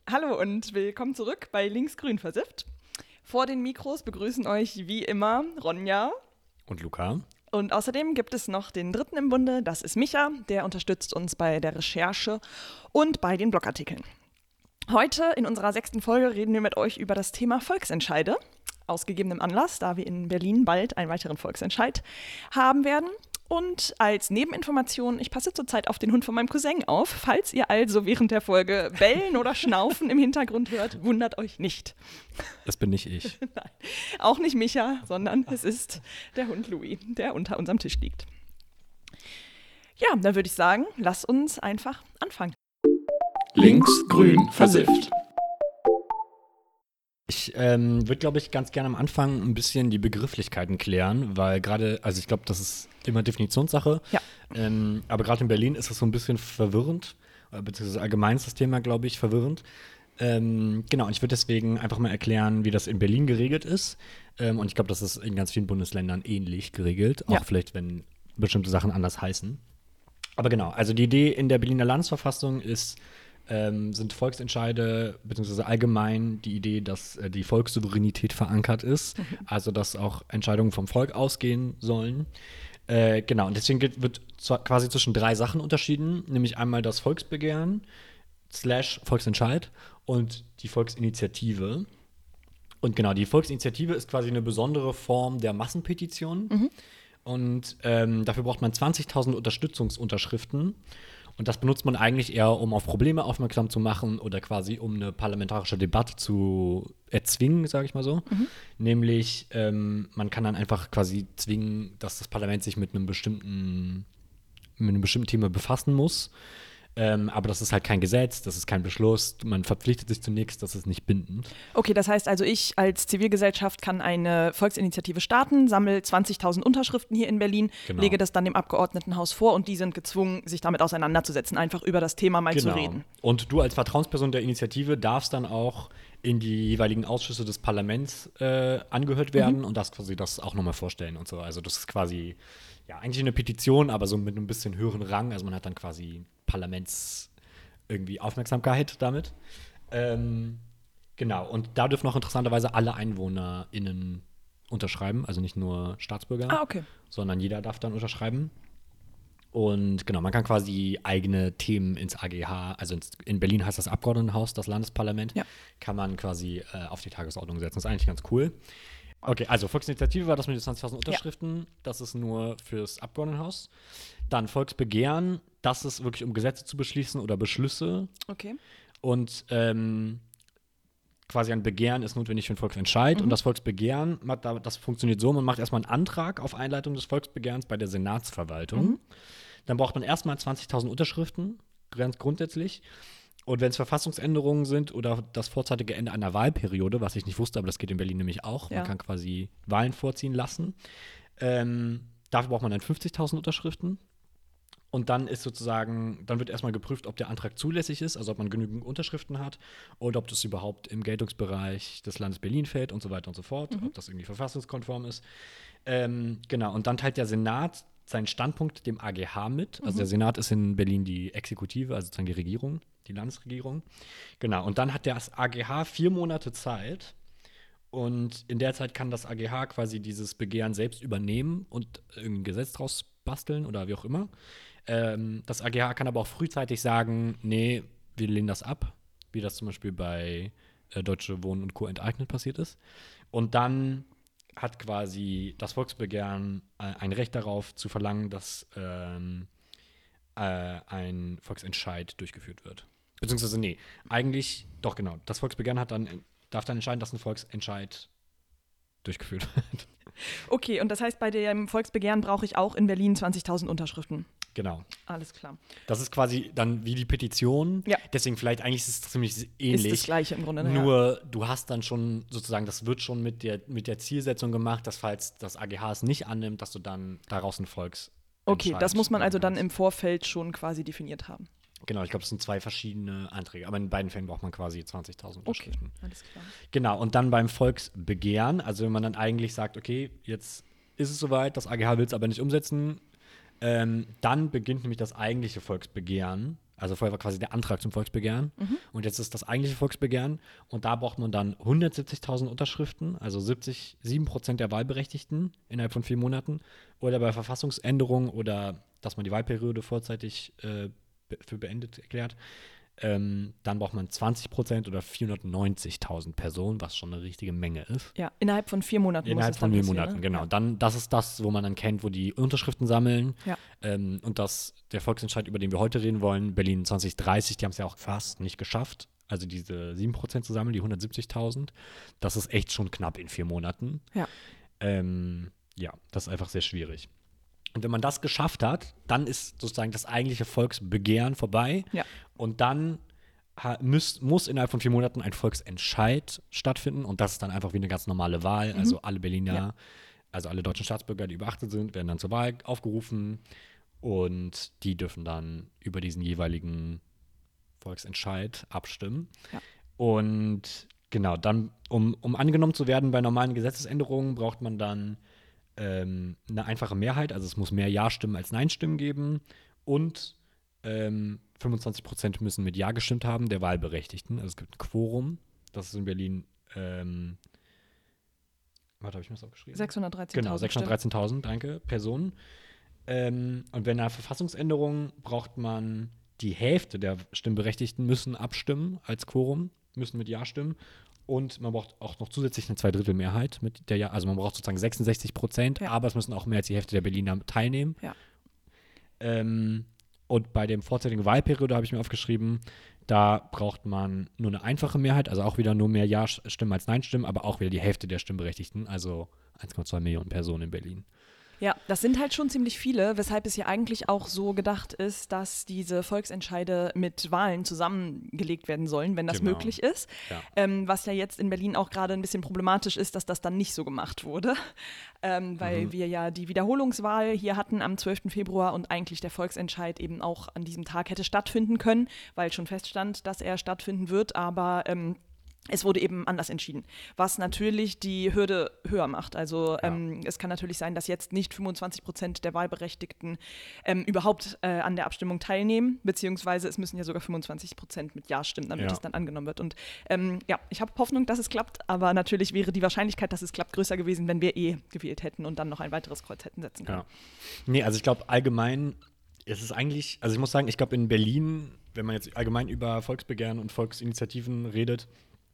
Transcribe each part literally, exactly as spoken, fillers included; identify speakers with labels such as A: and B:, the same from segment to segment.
A: Hallo und willkommen zurück bei Linksgrün versifft. Vor den Mikros begrüßen euch wie immer Ronja
B: und Luca.
A: Und außerdem gibt es noch den dritten im Bunde, das ist Micha, der unterstützt uns bei der Recherche und bei den Blogartikeln. Heute in unserer sechsten Folge reden wir mit euch über das Thema Volksentscheide, aus gegebenem Anlass, da wir in Berlin bald einen weiteren Volksentscheid haben werden. Und als Nebeninformation, ich passe zurzeit auf den Hund von meinem Cousin auf. Falls ihr also während der Folge Bellen oder Schnaufen im Hintergrund hört, wundert euch nicht.
B: Das bin nicht ich.
A: Nein, auch nicht Micha, sondern es ist der Hund Louis, der unter unserem Tisch liegt. Ja, dann würde ich sagen, lass uns einfach anfangen.
C: Linksgrün versifft.
B: Ich ähm, würde, glaube ich, ganz gerne am Anfang ein bisschen die Begrifflichkeiten klären, weil gerade, also ich glaube, das ist immer Definitionssache.
A: Ja.
B: Ähm, aber gerade in Berlin ist das so ein bisschen verwirrend, beziehungsweise allgemein ist das Thema, glaube ich, verwirrend. Ähm, genau, und ich würde deswegen einfach mal erklären, wie das in Berlin geregelt ist. Ähm, und ich glaube, das ist in ganz vielen Bundesländern ähnlich geregelt, auch
A: Ja.
B: vielleicht, wenn bestimmte Sachen anders heißen. Aber genau, also die Idee in der Berliner Landesverfassung ist, Ähm, sind Volksentscheide, beziehungsweise allgemein die Idee, dass äh, die Volkssouveränität verankert ist, mhm. also dass auch Entscheidungen vom Volk ausgehen sollen. Äh, genau, und deswegen geht, wird zwar quasi zwischen drei Sachen unterschieden, nämlich einmal das Volksbegehren slash Volksentscheid und die Volksinitiative. Und genau, die Volksinitiative ist quasi eine besondere Form der Massenpetition. Mhm. Und ähm, dafür braucht man zwanzigtausend Unterstützungsunterschriften. Und das benutzt man eigentlich eher, um auf Probleme aufmerksam zu machen oder quasi um eine parlamentarische Debatte zu erzwingen, sage ich mal so. Mhm. Nämlich, ähm, man kann dann einfach quasi zwingen, dass das Parlament sich mit einem bestimmten, mit einem bestimmten Thema befassen muss. Ähm, aber das ist halt kein Gesetz, das ist kein Beschluss, man verpflichtet sich zu nichts, das ist nicht bindend.
A: Okay, das heißt also, ich als Zivilgesellschaft kann eine Volksinitiative starten, sammle zwanzigtausend Unterschriften hier in Berlin,
B: Genau.
A: lege das dann dem Abgeordnetenhaus vor und die sind gezwungen, sich damit auseinanderzusetzen, einfach über das Thema mal
B: genau.
A: zu reden.
B: Und du als Vertrauensperson der Initiative darfst dann auch in die jeweiligen Ausschüsse des Parlaments äh, angehört werden mhm. und darfst quasi das auch nochmal vorstellen und so. Also das ist quasi, ja, eigentlich eine Petition, aber so mit einem bisschen höheren Rang. Also man hat dann quasi Parlaments irgendwie Aufmerksamkeit damit. Ähm, genau, und da dürfen auch interessanterweise alle EinwohnerInnen unterschreiben, also nicht nur Staatsbürger,
A: ah, okay.
B: sondern jeder darf dann unterschreiben. Und genau, man kann quasi eigene Themen ins A G H, also ins, in Berlin heißt das Abgeordnetenhaus, das Landesparlament, ja. kann man quasi äh, auf die Tagesordnung setzen. Das ist eigentlich ganz cool. Okay, also Volksinitiative war das mit den zwanzigtausend Unterschriften. Ja. Das ist nur fürs Abgeordnetenhaus. Dann Volksbegehren, das ist wirklich, um Gesetze zu beschließen oder Beschlüsse.
A: Okay.
B: Und ähm, quasi ein Begehren ist notwendig für einen Volksentscheid. Mhm. Und das Volksbegehren, das funktioniert so, man macht erstmal einen Antrag auf Einleitung des Volksbegehrens bei der Senatsverwaltung. Mhm. Dann braucht man erstmal zwanzigtausend Unterschriften, ganz grundsätzlich. Und wenn es Verfassungsänderungen sind oder das vorzeitige Ende einer Wahlperiode, was ich nicht wusste, aber das geht in Berlin nämlich auch, ja. man kann quasi Wahlen vorziehen lassen, ähm, dafür braucht man dann fünfzigtausend Unterschriften. Und dann ist sozusagen, dann wird erstmal geprüft, ob der Antrag zulässig ist, also ob man genügend Unterschriften hat oder ob das überhaupt im Geltungsbereich des Landes Berlin fällt und so weiter und so fort, mhm. ob das irgendwie verfassungskonform ist. Ähm, genau, und dann teilt der Senat seinen Standpunkt dem A G H mit. Also mhm. der Senat ist in Berlin die Exekutive, also sozusagen die Regierung, die Landesregierung. Genau, und dann hat das A G H vier Monate Zeit. Und in der Zeit kann das A G H quasi dieses Begehren selbst übernehmen und irgendein Gesetz draus basteln oder wie auch immer. Ähm, das A G H kann aber auch frühzeitig sagen, nee, wir lehnen das ab, wie das zum Beispiel bei äh, Deutsche Wohnen und Co. enteignet passiert ist. Und dann hat quasi das Volksbegehren äh, ein Recht darauf zu verlangen, dass ähm, äh, ein Volksentscheid durchgeführt wird. Beziehungsweise, nee, eigentlich, doch genau, das Volksbegehren hat dann, darf dann entscheiden, dass ein Volksentscheid durchgeführt wird.
A: Okay, und das heißt, bei dem Volksbegehren brauche ich auch in Berlin zwanzigtausend Unterschriften.
B: Genau.
A: Alles klar.
B: Das ist quasi dann wie die Petition.
A: Ja.
B: Deswegen vielleicht eigentlich ist es ziemlich ähnlich.
A: Ist das Gleiche im Grunde. Ne?
B: Nur du hast dann schon sozusagen, das wird schon mit der, mit der Zielsetzung gemacht, dass falls das A G H es nicht annimmt, dass du dann daraus ein Volksentscheid.
A: Okay, das muss man also dann im Vorfeld schon quasi definiert haben.
B: Genau, ich glaube, es sind zwei verschiedene Anträge. Aber in beiden Fällen braucht man quasi zwanzigtausend Unterschriften.
A: Okay, alles klar.
B: Genau, und dann beim Volksbegehren, also wenn man dann eigentlich sagt, okay, jetzt ist es soweit, das A G H will es aber nicht umsetzen, ähm, dann beginnt nämlich das eigentliche Volksbegehren. Also vorher war quasi der Antrag zum Volksbegehren.
A: Mhm.
B: Und jetzt ist das eigentliche Volksbegehren. Und da braucht man dann hundertsiebzigtausend Unterschriften, also siebzig, sieben Prozent der Wahlberechtigten innerhalb von vier Monaten. Oder bei Verfassungsänderung oder dass man die Wahlperiode vorzeitig äh, be- für beendet erklärt. Ähm, dann braucht man zwanzig Prozent oder vierhundertneunzigtausend Personen, was schon eine richtige Menge ist.
A: Ja, innerhalb von vier Monaten
B: Innerhalb
A: muss es
B: von
A: dann
B: vier
A: passieren,
B: Monaten,
A: ne?
B: genau.
A: Ja.
B: Dann, das ist das, wo man dann kennt, wo die Unterschriften sammeln.
A: Ja.
B: Ähm, und das, der Volksentscheid, über den wir heute reden wollen, Berlin zwanzig dreißig, die haben es ja auch fast nicht geschafft. Also diese sieben Prozent zu sammeln, die hundertsiebzigtausend. Das ist echt schon knapp in vier Monaten.
A: Ja.
B: Ähm, ja, das ist einfach sehr schwierig. Und wenn man das geschafft hat, dann ist sozusagen das eigentliche Volksbegehren vorbei.
A: Ja.
B: Und dann ha- muss, muss innerhalb von vier Monaten ein Volksentscheid stattfinden. Und das ist dann einfach wie eine ganz normale Wahl.
A: Mhm.
B: Also alle Berliner,
A: Ja.
B: also alle deutschen Staatsbürger, die über achtzehn sind, werden dann zur Wahl aufgerufen. Und die dürfen dann über diesen jeweiligen Volksentscheid abstimmen.
A: Ja.
B: Und genau, dann, um, um angenommen zu werden bei normalen Gesetzesänderungen, braucht man dann ähm, eine einfache Mehrheit. Also es muss mehr Ja-Stimmen als Nein-Stimmen geben. Und ähm, fünfundzwanzig Prozent müssen mit Ja gestimmt haben, der Wahlberechtigten. Also es gibt ein Quorum. Das ist in Berlin, ähm, warte, habe ich mir das aufgeschrieben?
A: sechshundertdreizehn.
B: Genau, sechshundertdreizehntausend, danke, Personen. Ähm, und bei einer Verfassungsänderung braucht man die Hälfte der Stimmberechtigten müssen abstimmen als Quorum, müssen mit Ja stimmen. Und man braucht auch noch zusätzlich eine Zweidrittelmehrheit mit der Ja, also man braucht sozusagen sechsundsechzig Prozent,
A: Ja.
B: aber es müssen auch mehr als die Hälfte der Berliner teilnehmen.
A: Ja.
B: Ähm, und bei dem vorzeitigen Wahlperiode habe ich mir aufgeschrieben, da braucht man nur eine einfache Mehrheit, also auch wieder nur mehr Ja-Stimmen als Nein-Stimmen, aber auch wieder die Hälfte der Stimmberechtigten, also eins Komma zwei Millionen Personen in Berlin.
A: Ja, das sind halt schon ziemlich viele, weshalb es ja eigentlich auch so gedacht ist, dass diese Volksentscheide mit Wahlen zusammengelegt werden sollen, wenn das
B: Genau.
A: möglich ist.
B: Ja.
A: Ähm, was ja jetzt in Berlin auch gerade ein bisschen problematisch ist, dass das dann nicht so gemacht wurde, ähm, weil
B: Mhm.
A: wir ja die Wiederholungswahl hier hatten am zwölften Februar und eigentlich der Volksentscheid eben auch an diesem Tag hätte stattfinden können, weil schon feststand, dass er stattfinden wird, aber ähm, es wurde eben anders entschieden, was natürlich die Hürde höher macht. Also
B: Ja.
A: ähm, es kann natürlich sein, dass jetzt nicht fünfundzwanzig Prozent der Wahlberechtigten ähm, überhaupt äh, an der Abstimmung teilnehmen, beziehungsweise es müssen ja sogar fünfundzwanzig Prozent mit Ja stimmen, damit
B: Ja.
A: es dann angenommen wird. Und ähm, ja, ich habe Hoffnung, dass es klappt, aber natürlich wäre die Wahrscheinlichkeit, dass es klappt, größer gewesen, wenn wir eh gewählt hätten und dann noch ein weiteres Kreuz hätten setzen können.
B: Ja. Nee, also ich glaube allgemein ist es eigentlich, also ich muss sagen, ich glaube in Berlin, wenn man jetzt allgemein über Volksbegehren und Volksinitiativen redet,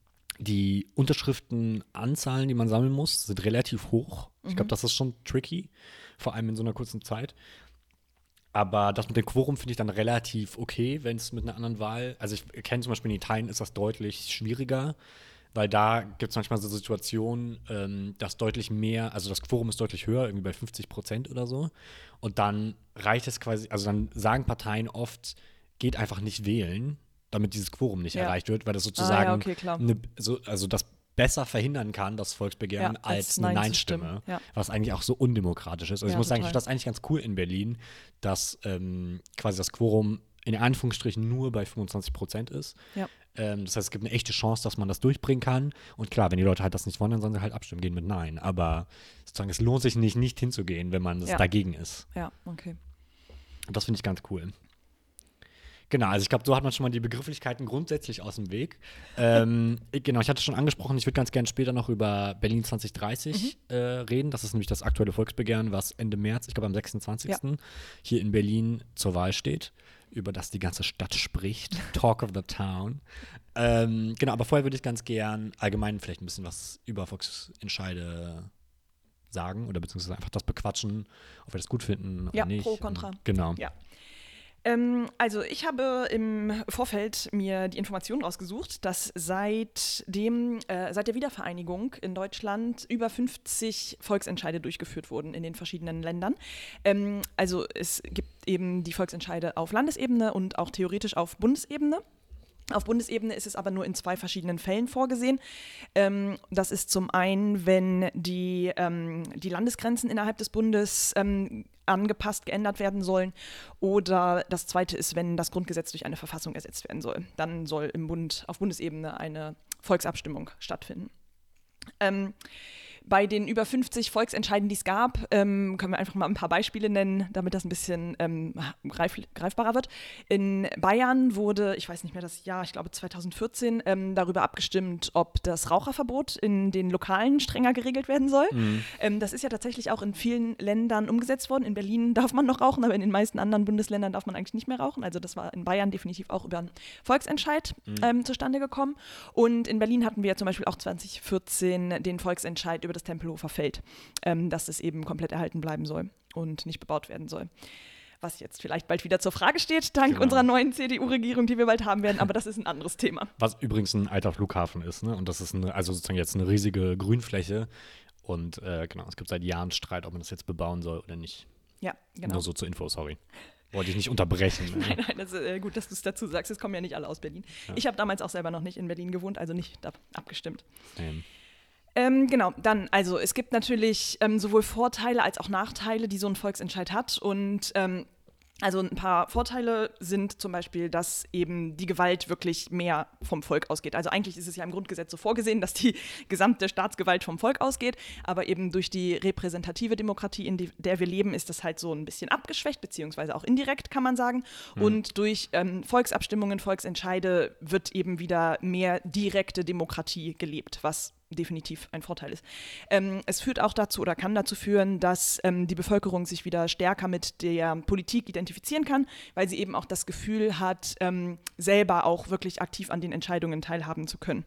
B: die Unterschriftenanzahlen, die man sammeln muss, sind relativ hoch. Ich glaube, das ist schon tricky, vor allem in so einer kurzen Zeit. Aber das mit dem Quorum finde ich dann relativ okay, wenn es mit einer anderen Wahl, also ich kenne zum Beispiel in Italien ist das deutlich schwieriger, weil da gibt es manchmal so Situationen, ähm, dass deutlich mehr, also das Quorum ist deutlich höher, irgendwie bei fünfzig Prozent oder so. Und dann reicht es quasi, also dann sagen Parteien oft, geht einfach nicht wählen, damit dieses Quorum nicht
A: Ja.
B: erreicht wird, weil das sozusagen
A: Ah, ja, okay, klar.
B: eine, so, also das besser verhindern kann, das Volksbegehren,
A: Ja, als
B: als eine
A: Nein zu
B: Nein-Stimme,
A: stimmen. Ja.
B: was eigentlich auch so undemokratisch ist. Also
A: Ja,
B: ich muss sagen, ich
A: total.
B: finde das eigentlich ganz cool in Berlin, dass ähm, quasi das Quorum in Anführungsstrichen nur bei fünfundzwanzig Prozent ist.
A: Ja.
B: Ähm, das heißt, es gibt eine echte Chance, dass man das durchbringen kann. Und klar, wenn die Leute halt das nicht wollen, dann sollen sie halt abstimmen gehen mit Nein. Aber sozusagen, es lohnt sich nicht, nicht hinzugehen, wenn man das
A: Ja.
B: dagegen ist.
A: Ja, okay.
B: Und das finde ich ganz cool. Genau, also ich glaube, so hat man schon mal die Begrifflichkeiten grundsätzlich aus dem Weg. ähm, ich, genau, ich hatte schon angesprochen, ich würde ganz gerne später noch über Berlin zwanzig dreißig äh, reden. Das ist nämlich das aktuelle Volksbegehren, was Ende März, ich glaube am sechsundzwanzigsten hier in Berlin zur Wahl steht, über das die ganze Stadt spricht. Talk of the Town. Ähm, genau, aber vorher würde ich ganz gern allgemein vielleicht ein bisschen was über Volksentscheide sagen oder beziehungsweise einfach das bequatschen, ob wir das gut finden oder
A: Ja,
B: nicht.
A: pro, contra.
B: Und, genau.
A: Ja. Ähm, also ich habe im Vorfeld mir die Information rausgesucht, dass seit, dem, äh, seit der Wiedervereinigung in Deutschland über fünfzig Volksentscheide durchgeführt wurden in den verschiedenen Ländern. Ähm, also es gibt eben die Volksentscheide auf Landesebene und auch theoretisch auf Bundesebene. Auf Bundesebene ist es aber nur in zwei verschiedenen Fällen vorgesehen. Ähm, das ist zum einen, wenn die, ähm, die Landesgrenzen innerhalb des Bundes ähm, angepasst, geändert werden sollen. Oder das zweite ist, wenn das Grundgesetz durch eine Verfassung ersetzt werden soll. Dann soll im Bund, auf Bundesebene eine Volksabstimmung stattfinden. Ähm, bei den über fünfzig Volksentscheiden, die es gab, ähm, können wir einfach mal ein paar Beispiele nennen, damit das ein bisschen ähm, greif, greifbarer wird. In Bayern wurde, ich weiß nicht mehr das Jahr, ich glaube zweitausendvierzehn, ähm, darüber abgestimmt, ob das Raucherverbot in den Lokalen strenger geregelt werden soll. Mhm. Ähm, das ist ja tatsächlich auch in vielen Ländern umgesetzt worden. In Berlin darf man noch rauchen, aber in den meisten anderen Bundesländern darf man eigentlich nicht mehr rauchen. Also das war in Bayern definitiv auch über einen Volksentscheid mhm. ähm, zustande gekommen. Und in Berlin hatten wir ja zum Beispiel auch zweitausendvierzehn den Volksentscheid über das Tempelhofer Feld, ähm, dass es eben komplett erhalten bleiben soll und nicht bebaut werden soll. Was jetzt vielleicht bald wieder zur Frage steht, dank
B: genau.
A: unserer neuen C D U-Regierung, die wir bald haben werden, aber das ist ein anderes Thema.
B: Was übrigens ein alter Flughafen ist, ne? Und das ist eine, also sozusagen jetzt eine riesige Grünfläche. Und äh, genau, es gibt seit Jahren Streit, ob man das jetzt bebauen soll oder nicht.
A: Ja, genau.
B: Nur so zur Info, sorry. Wollte ich nicht unterbrechen. Ne?
A: Nein, nein, das ist äh, gut, dass du es dazu sagst. Es kommen ja nicht alle aus Berlin. Ja. Ich habe damals auch selber noch nicht in Berlin gewohnt, also nicht ab, abgestimmt.
B: Ähm.
A: Ähm, genau, dann, also es gibt natürlich ähm, sowohl Vorteile als auch Nachteile, die so ein Volksentscheid hat. Und ähm, also ein paar Vorteile sind zum Beispiel, dass eben die Gewalt wirklich mehr vom Volk ausgeht. Also eigentlich ist es ja im Grundgesetz so vorgesehen, dass die gesamte Staatsgewalt vom Volk ausgeht, aber eben durch die repräsentative Demokratie, in die, der wir leben, ist das halt so ein bisschen abgeschwächt, beziehungsweise auch indirekt, kann man sagen. Mhm. Und durch ähm, Volksabstimmungen, Volksentscheide wird eben wieder mehr direkte Demokratie gelebt, was definitiv ein Vorteil ist. Ähm, es führt auch dazu oder kann dazu führen, dass ähm, die Bevölkerung sich wieder stärker mit der Politik identifizieren kann, weil sie eben auch das Gefühl hat, ähm, selber auch wirklich aktiv an den Entscheidungen teilhaben zu können.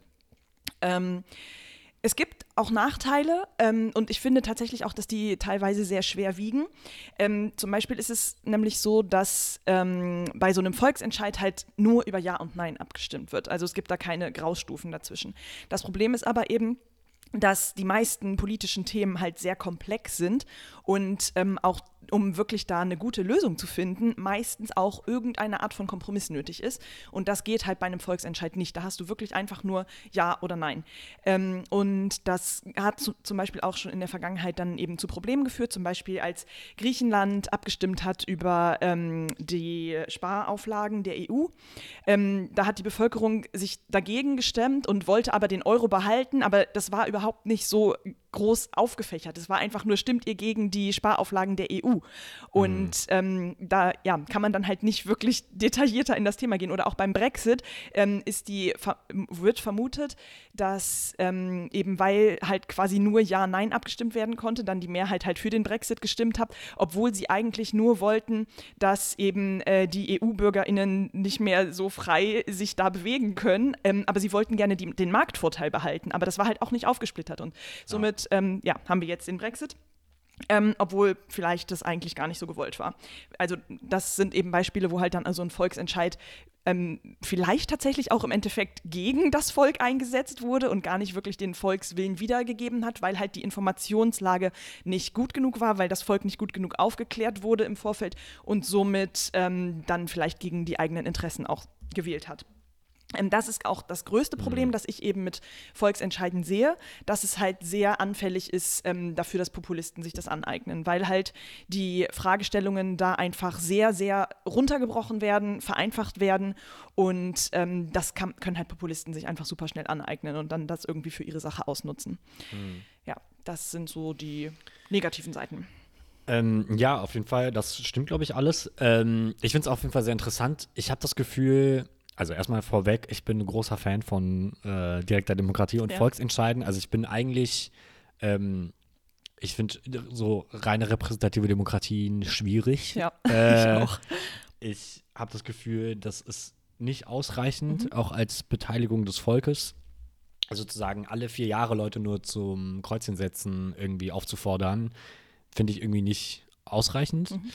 A: Ähm, Es gibt auch Nachteile ähm, und ich finde tatsächlich auch, dass die teilweise sehr schwer wiegen. Ähm, zum Beispiel ist es nämlich so, dass ähm, bei so einem Volksentscheid halt nur über Ja und Nein abgestimmt wird. Also es gibt da keine Graustufen dazwischen. Das Problem ist aber eben, dass die meisten politischen Themen halt sehr komplex sind und ähm, auch um wirklich da eine gute Lösung zu finden, meistens auch irgendeine Art von Kompromiss nötig ist. Und das geht halt bei einem Volksentscheid nicht. Da hast du wirklich einfach nur Ja oder Nein. Ähm, und das hat zu, zum Beispiel auch schon in der Vergangenheit dann eben zu Problemen geführt. Zum Beispiel als Griechenland abgestimmt hat über ähm, die Sparauflagen der E U. Ähm, da hat die Bevölkerung sich dagegen gestemmt und wollte aber den Euro behalten. Aber das war überhaupt nicht so groß aufgefächert. Es war einfach nur, stimmt ihr gegen die Sparauflagen der E U? Und mhm. ähm, da ja, kann man dann halt nicht wirklich detaillierter in das Thema gehen. Oder auch beim Brexit ähm, ist die, wird vermutet, dass ähm, eben weil halt quasi nur Ja, Nein abgestimmt werden konnte, dann die Mehrheit halt für den Brexit gestimmt hat, obwohl sie eigentlich nur wollten, dass eben äh, die E U-BürgerInnen nicht mehr so frei sich da bewegen können. Ähm, aber sie wollten gerne die, den Marktvorteil behalten. Aber das war halt auch nicht aufgesplittert. Und somit ja. Ähm, ja, haben wir jetzt den Brexit. Ähm, obwohl vielleicht das eigentlich gar nicht so gewollt war. Also das sind eben Beispiele, wo halt dann also ein Volksentscheid ähm, vielleicht tatsächlich auch im Endeffekt gegen das Volk eingesetzt wurde und gar nicht wirklich den Volkswillen wiedergegeben hat, weil halt die Informationslage nicht gut genug war, weil das Volk nicht gut genug aufgeklärt wurde im Vorfeld und somit ähm, dann vielleicht gegen die eigenen Interessen auch gewählt hat. Das ist auch das größte Problem, mhm. das ich eben mit Volksentscheiden sehe, dass es halt sehr anfällig ist ähm, dafür, dass Populisten sich das aneignen, weil halt die Fragestellungen da einfach sehr, sehr runtergebrochen werden, vereinfacht werden und ähm, das kann, können halt Populisten sich einfach super schnell aneignen und dann das irgendwie für ihre Sache ausnutzen. Mhm. Ja, das sind so die negativen Seiten.
B: Ähm, ja, auf jeden Fall, das stimmt, glaube ich, alles. Ähm, ich finde es auf jeden Fall sehr interessant. Ich habe das Gefühl, also erstmal vorweg, ich bin ein großer Fan von äh, direkter Demokratie und ja. Volksentscheiden. Also ich bin eigentlich, ähm, ich finde so reine repräsentative Demokratien schwierig.
A: Ja,
B: äh,
A: ich auch.
B: Ich habe das Gefühl, das ist nicht ausreichend, mhm. auch als Beteiligung des Volkes. Also sozusagen alle vier Jahre Leute nur zum Kreuzchen setzen irgendwie aufzufordern, finde ich irgendwie nicht ausreichend. Mhm.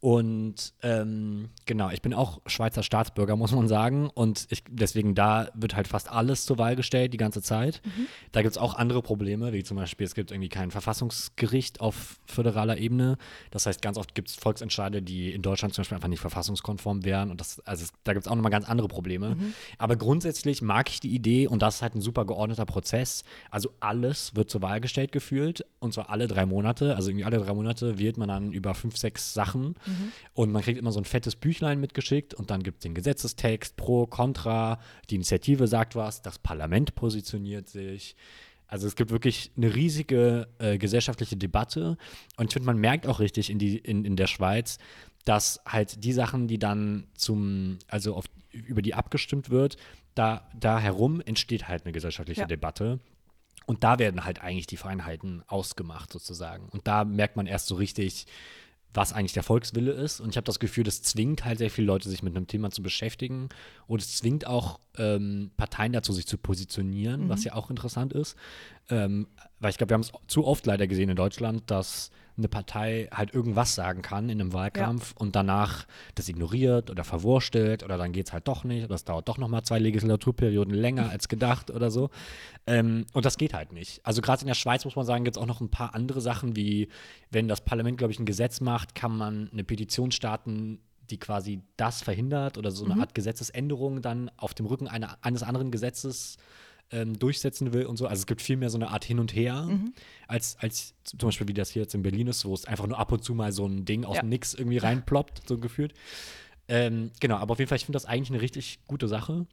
B: Und ähm, genau, ich bin auch Schweizer Staatsbürger, muss man sagen. Und ich, deswegen da wird halt fast alles zur Wahl gestellt, die ganze Zeit. Mhm. Da gibt es auch andere Probleme, wie zum Beispiel, es gibt irgendwie kein Verfassungsgericht auf föderaler Ebene. Das heißt, ganz oft gibt es Volksentscheide, die in Deutschland zum Beispiel einfach nicht verfassungskonform wären. Und das, also es, da gibt es auch nochmal ganz andere Probleme. Mhm. Aber grundsätzlich mag ich die Idee, und das ist halt ein super geordneter Prozess. Also alles wird zur Wahl gestellt gefühlt. Und zwar alle drei Monate. Also irgendwie alle drei Monate wählt man dann über fünf, sechs Sachen. Mhm. Und man kriegt immer so ein fettes Büchlein mitgeschickt und dann gibt es den Gesetzestext, pro, contra, die Initiative sagt was, das Parlament positioniert sich. Also es gibt wirklich eine riesige äh, gesellschaftliche Debatte und ich finde, man merkt auch richtig in, die, in, in der Schweiz, dass halt die Sachen, die dann zum, also auf, über die abgestimmt wird, da, da herum entsteht halt eine gesellschaftliche
A: Ja.
B: Debatte. Und da werden halt eigentlich die Feinheiten ausgemacht sozusagen. Und da merkt man erst so richtig, was eigentlich der Volkswille ist. Und ich habe das Gefühl, das zwingt halt sehr viele Leute, sich mit einem Thema zu beschäftigen. Und es zwingt auch ähm, Parteien dazu, sich zu positionieren,
A: Mhm.
B: was ja auch interessant ist. Ähm, weil ich glaube, wir haben es zu oft leider gesehen in Deutschland, dass eine Partei halt irgendwas sagen kann in einem Wahlkampf und danach das ignoriert oder verwurstelt oder dann geht es halt doch nicht oder es dauert doch nochmal zwei Legislaturperioden länger als gedacht oder so. Ähm, und das geht halt nicht. Also gerade in der Schweiz muss man sagen, gibt es auch noch ein paar andere Sachen, wie wenn das Parlament, glaube ich, ein Gesetz macht, kann man eine Petition starten, die quasi das verhindert oder so eine
A: Mhm.
B: Art Gesetzesänderung dann auf dem Rücken einer, eines anderen Gesetzes ähm, durchsetzen will und so. Also es gibt viel mehr so eine Art Hin und Her,
A: Mhm.
B: als, als zum Beispiel wie das hier jetzt in Berlin ist, wo es einfach nur ab und zu mal so ein Ding aus
A: Ja.
B: dem Nix irgendwie reinploppt, so gefühlt. Ähm, genau, aber auf jeden Fall, ich finde das eigentlich eine richtig gute Sache.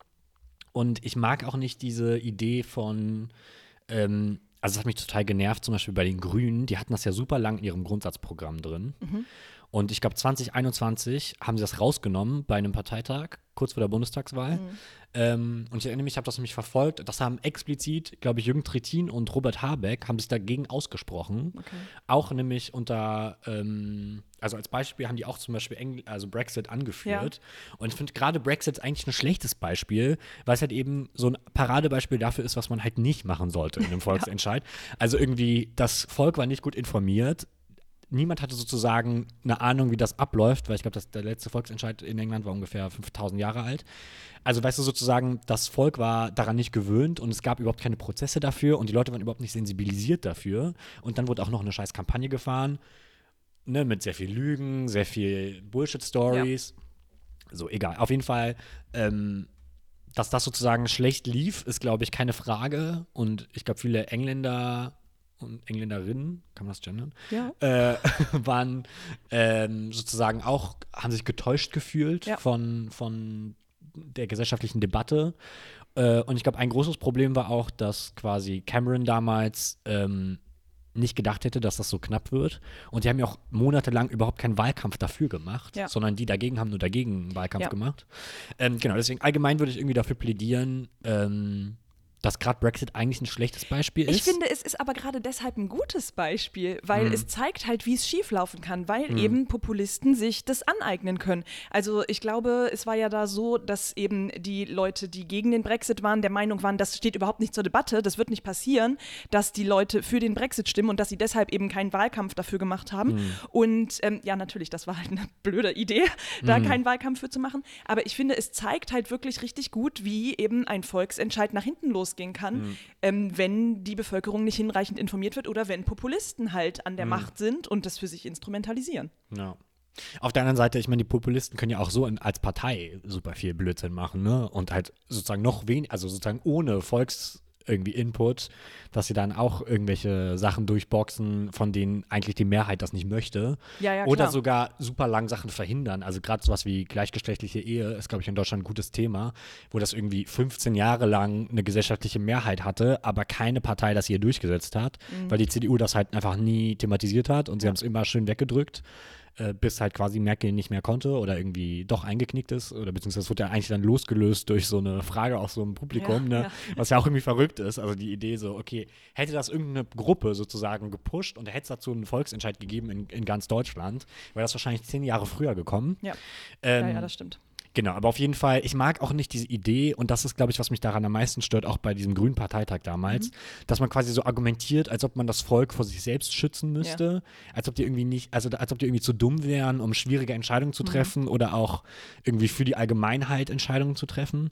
B: Und ich mag auch nicht diese Idee von, ähm, also es hat mich total genervt, zum Beispiel bei den Grünen, die hatten das ja super lang in ihrem Grundsatzprogramm drin.
A: Mhm.
B: Und ich glaube, zwanzig einundzwanzig haben sie das rausgenommen bei einem Parteitag, kurz vor der Bundestagswahl.
A: Mhm.
B: Ähm, und ich erinnere mich, ich habe das nämlich verfolgt. Das haben explizit, glaube ich, Jürgen Trittin und Robert Habeck haben sich dagegen ausgesprochen.
A: Okay.
B: Auch nämlich unter, ähm, also als Beispiel haben die auch zum Beispiel Engl also Brexit angeführt. Und ich finde gerade Brexit eigentlich ein schlechtes Beispiel, weil es halt eben so ein Paradebeispiel dafür ist, was man halt nicht machen sollte in einem Volksentscheid. Also irgendwie, das Volk war nicht gut informiert. Niemand hatte sozusagen eine Ahnung, wie das abläuft, weil ich glaube, der letzte Volksentscheid in England war ungefähr fünftausend Jahre alt. Also weißt du sozusagen, das Volk war daran nicht gewöhnt und es gab überhaupt keine Prozesse dafür und die Leute waren überhaupt nicht sensibilisiert dafür. Und dann wurde auch noch eine scheiß Kampagne gefahren, ne, mit sehr viel Lügen, sehr viel Bullshit-Stories. So, egal. Auf jeden Fall, ähm, dass das sozusagen schlecht lief, ist, glaube ich, keine Frage. Und ich glaube, viele Engländer und Engländerinnen, kann man das gendern,
A: Ja.
B: äh, waren ähm, sozusagen auch, haben sich getäuscht gefühlt
A: Ja.
B: von, von der gesellschaftlichen Debatte. Äh, und ich glaube, ein großes Problem war auch, dass quasi Cameron damals ähm, nicht gedacht hätte, dass das so knapp wird. Und die haben ja auch monatelang überhaupt keinen Wahlkampf dafür gemacht,
A: Ja.
B: sondern die dagegen haben nur dagegen einen Wahlkampf
A: Ja.
B: gemacht. Ähm, genau, deswegen allgemein würde ich irgendwie dafür plädieren, ähm, dass gerade Brexit eigentlich ein schlechtes Beispiel ist.
A: Ich finde, es ist aber gerade deshalb ein gutes Beispiel, weil
B: Mhm.
A: es zeigt halt, wie es schieflaufen kann, weil
B: Mhm.
A: eben Populisten sich das aneignen können. Also ich glaube, es war ja da so, dass eben die Leute, die gegen den Brexit waren, der Meinung waren, das steht überhaupt nicht zur Debatte, das wird nicht passieren, dass die Leute für den Brexit stimmen und dass sie deshalb eben keinen Wahlkampf dafür gemacht haben.
B: Mhm.
A: Und ähm, ja, natürlich, das war halt eine blöde Idee, da
B: Mhm.
A: keinen Wahlkampf für zu machen. Aber ich finde, es zeigt halt wirklich richtig gut, wie eben ein Volksentscheid nach hinten losgehen kann,
B: Mhm.
A: ähm, wenn die Bevölkerung nicht hinreichend informiert wird oder wenn Populisten halt an der
B: Mhm.
A: Macht sind und das für sich instrumentalisieren.
B: Ja. Auf der anderen Seite, ich meine, die Populisten können ja auch so in, als Partei super viel Blödsinn machen, ne? Und halt sozusagen noch weniger, also sozusagen ohne Volks irgendwie Input, dass sie dann auch irgendwelche Sachen durchboxen, von denen eigentlich die Mehrheit das nicht möchte.
A: Ja, ja,
B: Oder
A: klar.
B: sogar super lang Sachen verhindern. Also gerade sowas wie gleichgeschlechtliche Ehe ist, glaube ich, in Deutschland ein gutes Thema, wo das irgendwie fünfzehn Jahre lang eine gesellschaftliche Mehrheit hatte, aber keine Partei das hier durchgesetzt hat,
A: Mhm.
B: weil die C D U das halt einfach nie thematisiert hat und sie
A: Ja.
B: haben es immer schön weggedrückt, äh, bis halt quasi Merkel nicht mehr konnte oder irgendwie doch eingeknickt ist oder beziehungsweise es wurde ja eigentlich dann losgelöst durch so eine Frage aus so einem Publikum,
A: Ja,
B: ne?
A: ja.
B: Was ja auch irgendwie verrückt ist. Also die Idee so, okay, hätte das irgendeine Gruppe sozusagen gepusht und hätte es dazu einen Volksentscheid gegeben in, in ganz Deutschland, wäre das wahrscheinlich zehn Jahre früher gekommen.
A: Ja.
B: Ähm,
A: ja, ja, das stimmt.
B: Genau, aber auf jeden Fall, ich mag auch nicht diese Idee, und das ist, glaube ich, was mich daran am meisten stört, auch bei diesem grünen Parteitag damals,
A: Mhm.
B: dass man quasi so argumentiert, als ob man das Volk vor sich selbst schützen müsste, als ob die irgendwie nicht, also als ob die irgendwie zu dumm wären, um schwierige Entscheidungen zu
A: Mhm.
B: treffen oder auch irgendwie für die Allgemeinheit Entscheidungen zu treffen.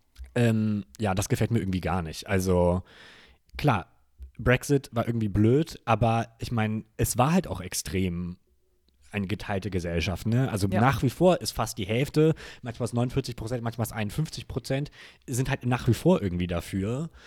B: Ähm, ja, das gefällt mir irgendwie gar nicht. Also, klar, Brexit war irgendwie blöd, aber ich meine, es war halt auch extrem eine geteilte Gesellschaft, ne? Also
A: Ja.
B: nach wie vor ist fast die Hälfte, manchmal ist neunundvierzig Prozent, manchmal ist einundfünfzig Prozent, sind halt nach wie vor irgendwie dafür.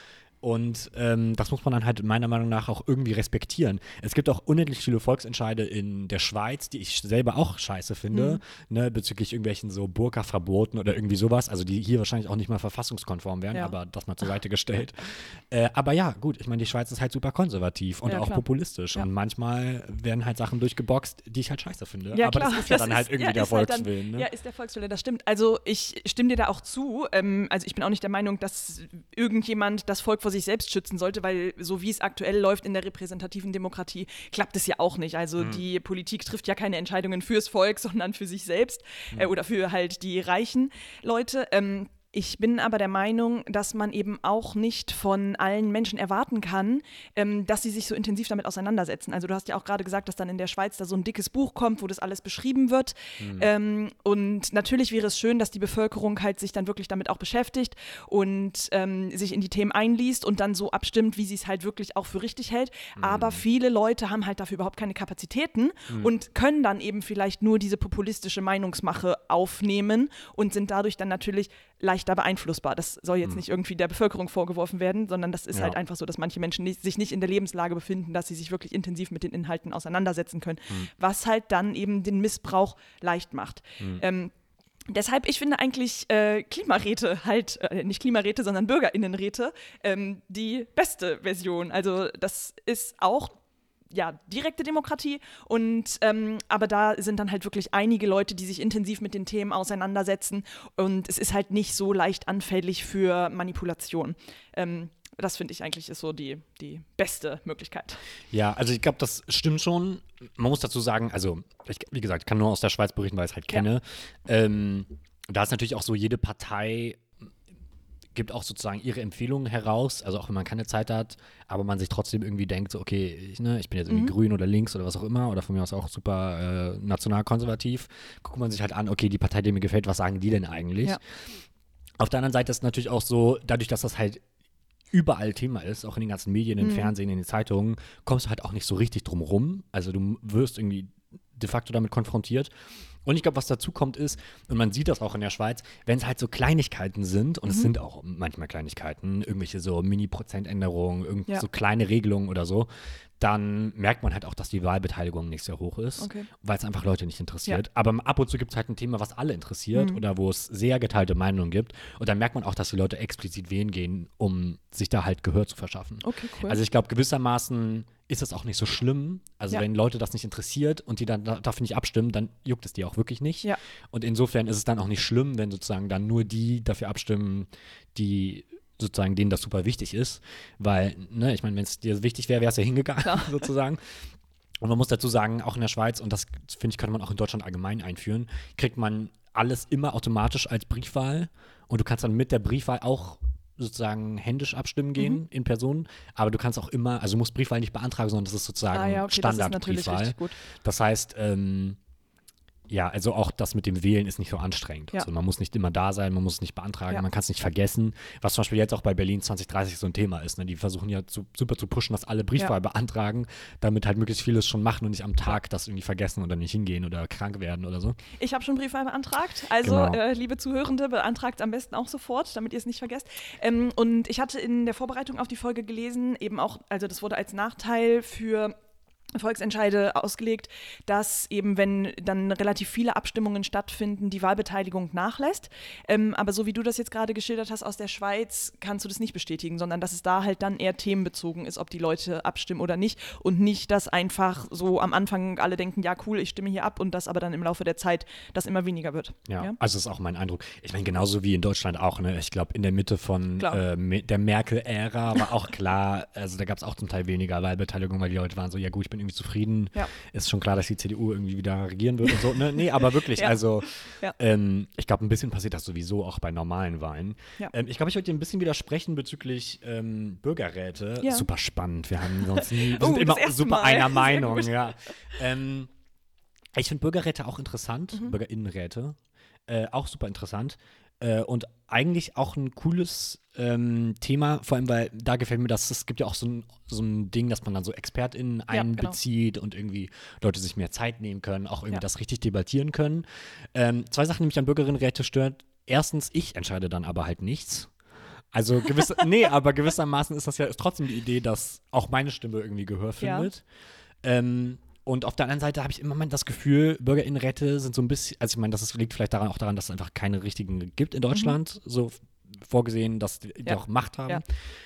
B: Und ähm, das muss man dann halt meiner Meinung nach auch irgendwie respektieren. Es gibt auch unendlich viele Volksentscheide in der Schweiz, die ich selber auch scheiße finde, mhm. ne, bezüglich irgendwelchen so Burka-Verboten oder irgendwie sowas, also die hier wahrscheinlich auch nicht mal verfassungskonform wären, ja. aber das mal zur Seite gestellt. äh, aber ja, gut, ich meine, die Schweiz ist halt super konservativ und ja, auch klar. populistisch ja. und manchmal werden halt Sachen durchgeboxt, die ich halt scheiße finde. Ja, aber klar. das ist ja das dann ist, halt irgendwie ja, der Volkswillen.
A: Halt dann,
B: ne?
A: Ja, ist der Volkswille, das stimmt. Also ich stimme dir da auch zu. Ähm, also ich bin auch nicht der Meinung, dass irgendjemand das Volk vor sich selbst schützen sollte, weil so wie es aktuell läuft in der repräsentativen Demokratie, klappt es ja auch nicht. Also mhm. die Politik trifft ja keine Entscheidungen fürs Volk, sondern für sich selbst mhm. äh, oder für halt die reichen Leute. Ähm, Ich bin aber der Meinung, dass man eben auch nicht von allen Menschen erwarten kann, ähm, dass sie sich so intensiv damit auseinandersetzen. Also du hast ja auch gerade gesagt, dass dann in der Schweiz da so ein dickes Buch kommt, wo das alles beschrieben wird. Mhm. Ähm, und natürlich wäre es schön, dass die Bevölkerung halt sich dann wirklich damit auch beschäftigt und ähm, sich in die Themen einliest und dann so abstimmt, wie sie es halt wirklich auch für richtig hält. Mhm. Aber viele Leute haben halt dafür überhaupt keine Kapazitäten mhm. und können dann eben vielleicht nur diese populistische Meinungsmache aufnehmen und sind dadurch dann natürlich leichter beeinflussbar. Das soll jetzt nicht irgendwie der Bevölkerung vorgeworfen werden, sondern das ist ja. halt einfach so, dass manche Menschen nicht, sich nicht in der Lebenslage befinden, dass sie sich wirklich intensiv mit den Inhalten auseinandersetzen können, mhm. was halt dann eben den Missbrauch leicht macht. Mhm. Ähm, Deshalb, ich finde eigentlich äh, Klimaräte halt, äh, nicht Klimaräte, sondern BürgerInnenräte, ähm, die beste Version. Also das ist auch ja, direkte Demokratie und ähm, aber da sind dann halt wirklich einige Leute, die sich intensiv mit den Themen auseinandersetzen und es ist halt nicht so leicht anfällig für Manipulation. Ähm, das finde ich eigentlich ist so die, die beste Möglichkeit.
B: Ja, also ich glaube, das stimmt schon. Man muss dazu sagen, also ich, wie gesagt, ich kann nur aus der Schweiz berichten, weil ich es halt kenne. Ja. Ähm, da ist natürlich auch so, jede Partei gibt auch sozusagen ihre Empfehlungen heraus, also auch wenn man keine Zeit hat, aber man sich trotzdem irgendwie denkt, so okay, ich, ne, ich bin jetzt irgendwie mhm. grün oder links oder was auch immer oder von mir aus auch super äh, nationalkonservativ, guckt man sich halt an, okay, die Partei, die mir gefällt, was sagen die denn eigentlich? Ja. Auf der anderen Seite ist es natürlich auch so, dadurch, dass das halt überall Thema ist, auch in den ganzen Medien, im mhm. Fernsehen, in den Zeitungen, kommst du halt auch nicht so richtig drum rum, also du wirst irgendwie de facto damit konfrontiert. Und ich glaube, was dazu kommt ist, und man sieht das auch in der Schweiz, wenn es halt so Kleinigkeiten sind, und mhm. es sind auch manchmal Kleinigkeiten, irgendwelche so Mini-Prozentänderungen, irgend ja. so kleine Regelungen oder so, dann merkt man halt auch, dass die Wahlbeteiligung nicht sehr hoch ist, okay. weil es einfach Leute nicht interessiert. Ja. Aber ab und zu gibt es halt ein Thema, was alle interessiert mhm. oder wo es sehr geteilte Meinungen gibt. Und dann merkt man auch, dass die Leute explizit wählen gehen, um sich da halt Gehör zu verschaffen.
A: Okay, cool.
B: Also ich glaube, gewissermaßen ist das auch nicht so schlimm. Also ja. wenn Leute das nicht interessiert und die dann dafür nicht abstimmen, dann juckt es die auch wirklich nicht. Ja. Und insofern ist es dann auch nicht schlimm, wenn sozusagen dann nur die dafür abstimmen, die sozusagen denen das super wichtig ist, weil, ne, ich meine, wenn es dir wichtig wäre, wärst du ja hingegangen, Klar. sozusagen. Und man muss dazu sagen, auch in der Schweiz, und das, finde ich, könnte man auch in Deutschland allgemein einführen, kriegt man alles immer automatisch als Briefwahl und du kannst dann mit der Briefwahl auch sozusagen händisch abstimmen gehen mhm. in Person, aber du kannst auch immer, also du musst Briefwahl nicht beantragen, sondern das ist sozusagen ah, ja, okay, Standard-Briefwahl. Das, das heißt, ähm, ja, also auch das mit dem Wählen ist nicht so anstrengend. Ja. Also man muss nicht immer da sein, man muss es nicht beantragen, ja. man kann es nicht vergessen, was zum Beispiel jetzt auch bei Berlin zwanzig dreißig so ein Thema ist. Ne? Die versuchen ja zu, super zu pushen, dass alle Briefwahl ja. beantragen, damit halt möglichst viele es schon machen und nicht am Tag das irgendwie vergessen oder nicht hingehen oder krank werden oder so.
A: Ich habe schon Briefwahl beantragt, also genau. äh, liebe Zuhörende, beantragt am besten auch sofort, damit ihr es nicht vergesst. Ähm, und ich hatte in der Vorbereitung auf die Folge gelesen, eben auch, also das wurde als Nachteil für Volksentscheide ausgelegt, dass eben, wenn dann relativ viele Abstimmungen stattfinden, die Wahlbeteiligung nachlässt. Ähm, aber so wie du das jetzt gerade geschildert hast aus der Schweiz, kannst du das nicht bestätigen, sondern dass es da halt dann eher themenbezogen ist, ob die Leute abstimmen oder nicht und nicht, dass einfach so am Anfang alle denken, ja cool, ich stimme hier ab und das aber dann im Laufe der Zeit das immer weniger wird.
B: Ja, ja? Also das ist auch mein Eindruck. Ich meine, genauso wie in Deutschland auch, ne? Ich glaube, in der Mitte von äh, der Merkel-Ära war auch klar, also da gab es auch zum Teil weniger Wahlbeteiligung, weil die Leute waren so, ja gut, ich bin irgendwie zufrieden. Ja. Ist schon klar, dass die C D U irgendwie wieder regieren wird und so. Ne? Nee, aber wirklich, ja. also ja. Ähm, ich glaube, ein bisschen passiert das sowieso auch bei normalen Wahlen. Ja. Ähm, ich glaube, ich wollte dir ein bisschen widersprechen bezüglich ähm, Bürgerräte. Ja. Super spannend. Wir haben sonst nie, wir sind oh, immer super Mal. einer Meinung. Ja. Ähm, ich finde Bürgerräte auch interessant, mhm. Bürgerinnenräte, äh, auch super interessant. Äh, und eigentlich auch ein cooles ähm, Thema, vor allem, weil da gefällt mir das, es gibt ja auch so ein, so ein Ding, dass man dann so ExpertInnen ja, einbezieht genau. und irgendwie Leute sich mehr Zeit nehmen können, auch irgendwie ja. das richtig debattieren können. Ähm, zwei Sachen, die mich an Bürgerinnenräte stört. Erstens, ich entscheide dann aber halt nichts. Also gewisse, nee, aber gewissermaßen ist das ja trotzdem die Idee, dass auch meine Stimme irgendwie Gehör findet. Ja. Ähm, und auf der anderen Seite habe ich immer mal das Gefühl, BürgerInnenräte sind so ein bisschen, also ich meine, das ist, liegt vielleicht daran, auch daran, dass es einfach keine richtigen gibt in Deutschland, mhm. so vorgesehen, dass die, die ja. auch Macht haben. Ja.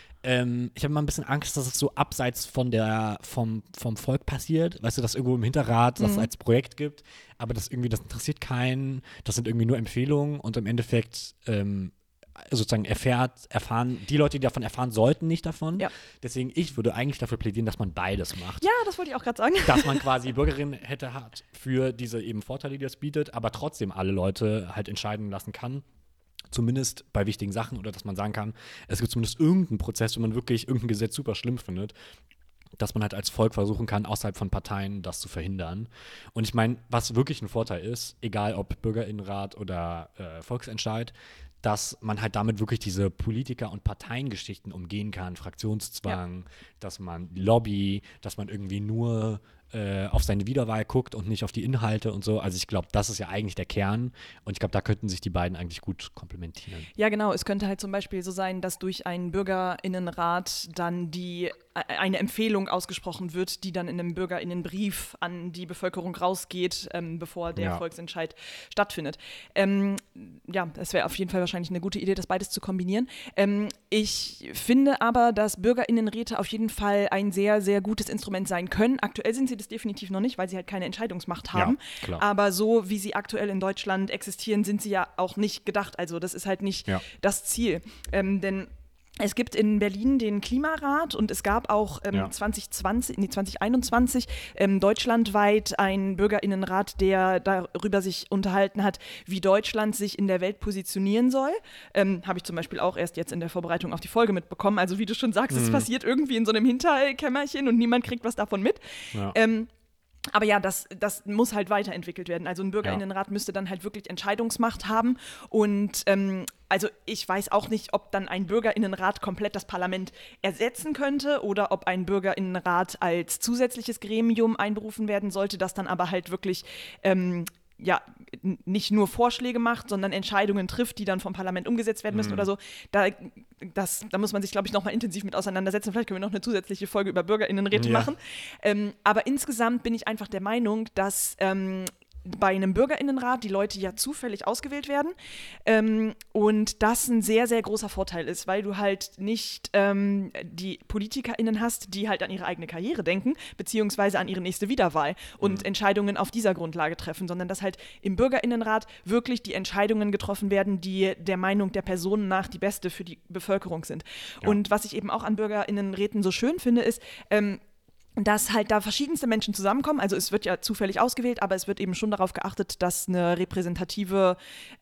B: Ähm, ich habe immer ein bisschen Angst, dass es so abseits von der, vom, vom Volk passiert. Weißt du, dass irgendwo im Hinterrat das mhm. als Projekt gibt, aber das irgendwie, das interessiert keinen, das sind irgendwie nur Empfehlungen und im Endeffekt ähm, sozusagen erfährt, erfahren, die Leute, die davon erfahren sollten, nicht davon. Ja. Deswegen, ich würde eigentlich dafür plädieren, dass man beides macht.
A: Ja, das wollte ich auch gerade sagen.
B: Dass man quasi Bürgerinnen hätte hat für diese eben Vorteile, die das bietet, aber trotzdem alle Leute halt entscheiden lassen kann. Zumindest bei wichtigen Sachen oder dass man sagen kann, es gibt zumindest irgendeinen Prozess, wenn man wirklich irgendein Gesetz super schlimm findet, dass man halt als Volk versuchen kann, außerhalb von Parteien das zu verhindern. Und ich meine, was wirklich ein Vorteil ist, egal ob BürgerInnenrat oder äh, Volksentscheid, dass man halt damit wirklich diese Politiker- und Parteiengeschichten umgehen kann, Fraktionszwang, ja. dass man Lobby, dass man irgendwie nur äh, auf seine Wiederwahl guckt und nicht auf die Inhalte und so. Also ich glaube, das ist ja eigentlich der Kern und ich glaube, da könnten sich die beiden eigentlich gut komplementieren.
A: Ja, genau. Es könnte halt zum Beispiel so sein, dass durch einen BürgerInnenrat dann die eine Empfehlung ausgesprochen wird, die dann in einem BürgerInnenbrief an die Bevölkerung rausgeht, ähm, bevor der ja. Volksentscheid stattfindet. Ähm, ja, es wäre auf jeden Fall wahrscheinlich eine gute Idee, das beides zu kombinieren. Ähm, ich finde aber, dass BürgerInnenräte auf jeden Fall ein sehr, sehr gutes Instrument sein können. Aktuell sind sie das definitiv noch nicht, weil sie halt keine Entscheidungsmacht haben. Ja, klar. Aber so, wie sie aktuell in Deutschland existieren, sind sie ja auch nicht gedacht. Also das ist halt nicht ja. das Ziel. Ähm, denn es gibt in Berlin den Klimarat und es gab auch ähm, ja. zwanzig zwanzig, nee, zwanzig einundzwanzig ähm, deutschlandweit einen BürgerInnenrat, der darüber sich unterhalten hat, wie Deutschland sich in der Welt positionieren soll. Ähm, Habe ich zum Beispiel auch erst jetzt in der Vorbereitung auf die Folge mitbekommen. Also wie du schon sagst, mhm. es passiert irgendwie in so einem Hinterkämmerchen und niemand kriegt was davon mit. Ja. Ähm, Aber ja, das, das muss halt weiterentwickelt werden. Also ein BürgerInnenrat ja. müsste dann halt wirklich Entscheidungsmacht haben. Und ähm, also ich weiß auch nicht, ob dann ein BürgerInnenrat komplett das Parlament ersetzen könnte oder ob ein BürgerInnenrat als zusätzliches Gremium einberufen werden sollte, das dann aber halt wirklich ähm, ja, nicht nur Vorschläge macht, sondern Entscheidungen trifft, die dann vom Parlament umgesetzt werden müssen mhm. oder so. Da, das, da muss man sich, glaube ich, nochmal intensiv mit auseinandersetzen. Vielleicht können wir noch eine zusätzliche Folge über BürgerInnenräte ja. machen. Ähm, aber insgesamt bin ich einfach der Meinung, dass ähm, bei einem BürgerInnenrat die Leute ja zufällig ausgewählt werden ähm, und das ein sehr, sehr großer Vorteil ist, weil du halt nicht ähm, die PolitikerInnen hast, die halt an ihre eigene Karriere denken, beziehungsweise an ihre nächste Wiederwahl und mhm. Entscheidungen auf dieser Grundlage treffen, sondern dass halt im BürgerInnenrat wirklich die Entscheidungen getroffen werden, die der Meinung der Personen nach die beste für die Bevölkerung sind. Ja. Und was ich eben auch an BürgerInnenräten so schön finde, ist, ähm, dass halt da verschiedenste Menschen zusammenkommen. Also es wird ja zufällig ausgewählt, aber es wird eben schon darauf geachtet, dass eine repräsentative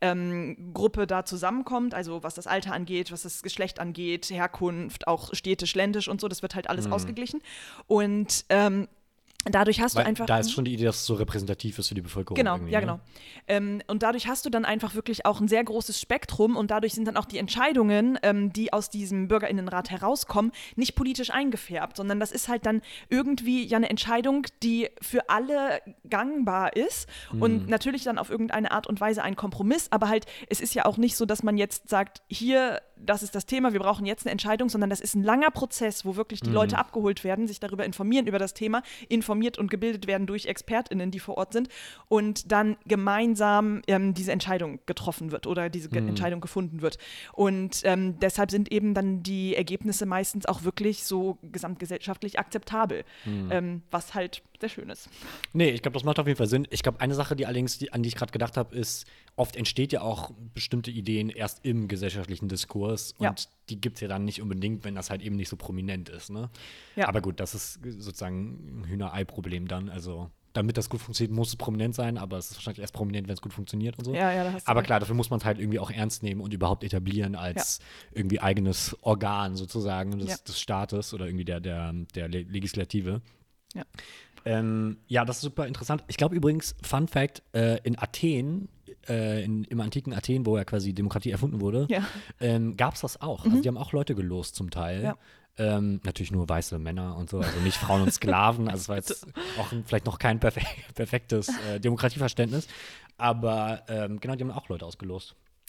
A: ähm, Gruppe da zusammenkommt. Also was das Alter angeht, was das Geschlecht angeht, Herkunft, auch städtisch, ländisch und so. Das wird halt alles mhm. ausgeglichen. Und ähm, dadurch hast
B: Weil
A: du einfach.
B: Da ist schon die Idee, dass es so repräsentativ ist für die Bevölkerung.
A: Genau, ja, genau. Ähm, und dadurch hast du dann einfach wirklich auch ein sehr großes Spektrum und dadurch sind dann auch die Entscheidungen, ähm, die aus diesem BürgerInnenrat herauskommen, nicht politisch eingefärbt, sondern das ist halt dann irgendwie ja eine Entscheidung, die für alle gangbar ist mhm. und natürlich dann auf irgendeine Art und Weise ein Kompromiss, aber halt, es ist ja auch nicht so, dass man jetzt sagt, hier, das ist das Thema, wir brauchen jetzt eine Entscheidung, sondern das ist ein langer Prozess, wo wirklich die mhm. Leute abgeholt werden, sich darüber informieren, über das Thema, informiert und gebildet werden durch ExpertInnen, die vor Ort sind und dann gemeinsam ähm, diese Entscheidung getroffen wird oder diese Ge- mhm. Entscheidung gefunden wird. Und ähm, deshalb sind eben dann die Ergebnisse meistens auch wirklich so gesamtgesellschaftlich akzeptabel, mhm. ähm, was halt sehr schön ist.
B: Nee, ich glaube, das macht auf jeden Fall Sinn. Ich glaube, eine Sache, die allerdings, die, an die ich gerade gedacht habe, ist, oft entsteht ja auch bestimmte Ideen erst im gesellschaftlichen Diskurs und ja. die gibt es ja dann nicht unbedingt, wenn das halt eben nicht so prominent ist. Ne? Ja. Aber gut, das ist sozusagen ein Hühnerei-Problem dann. Also damit das gut funktioniert, muss es prominent sein, aber es ist wahrscheinlich erst prominent, wenn es gut funktioniert und so.
A: Ja, ja, da hast du
B: aber
A: recht.
B: Klar, dafür muss man es halt irgendwie auch ernst nehmen und überhaupt etablieren als ja. irgendwie eigenes Organ sozusagen des, ja. des Staates oder irgendwie der, der, der Legislative.
A: Ja.
B: Ähm, ja, das ist super interessant. Ich glaube übrigens, Fun Fact, äh, in Athen, äh, in, im antiken Athen, wo ja quasi Demokratie erfunden wurde, ja. ähm, gab es das auch. Mhm. Also die haben auch Leute gelost zum Teil. Ja. Ähm, natürlich nur weiße Männer und so, also nicht Frauen und Sklaven. Also es war jetzt auch vielleicht noch kein perfek- perfektes äh, Demokratieverständnis. Aber ähm, genau, die haben auch Leute ausgelost.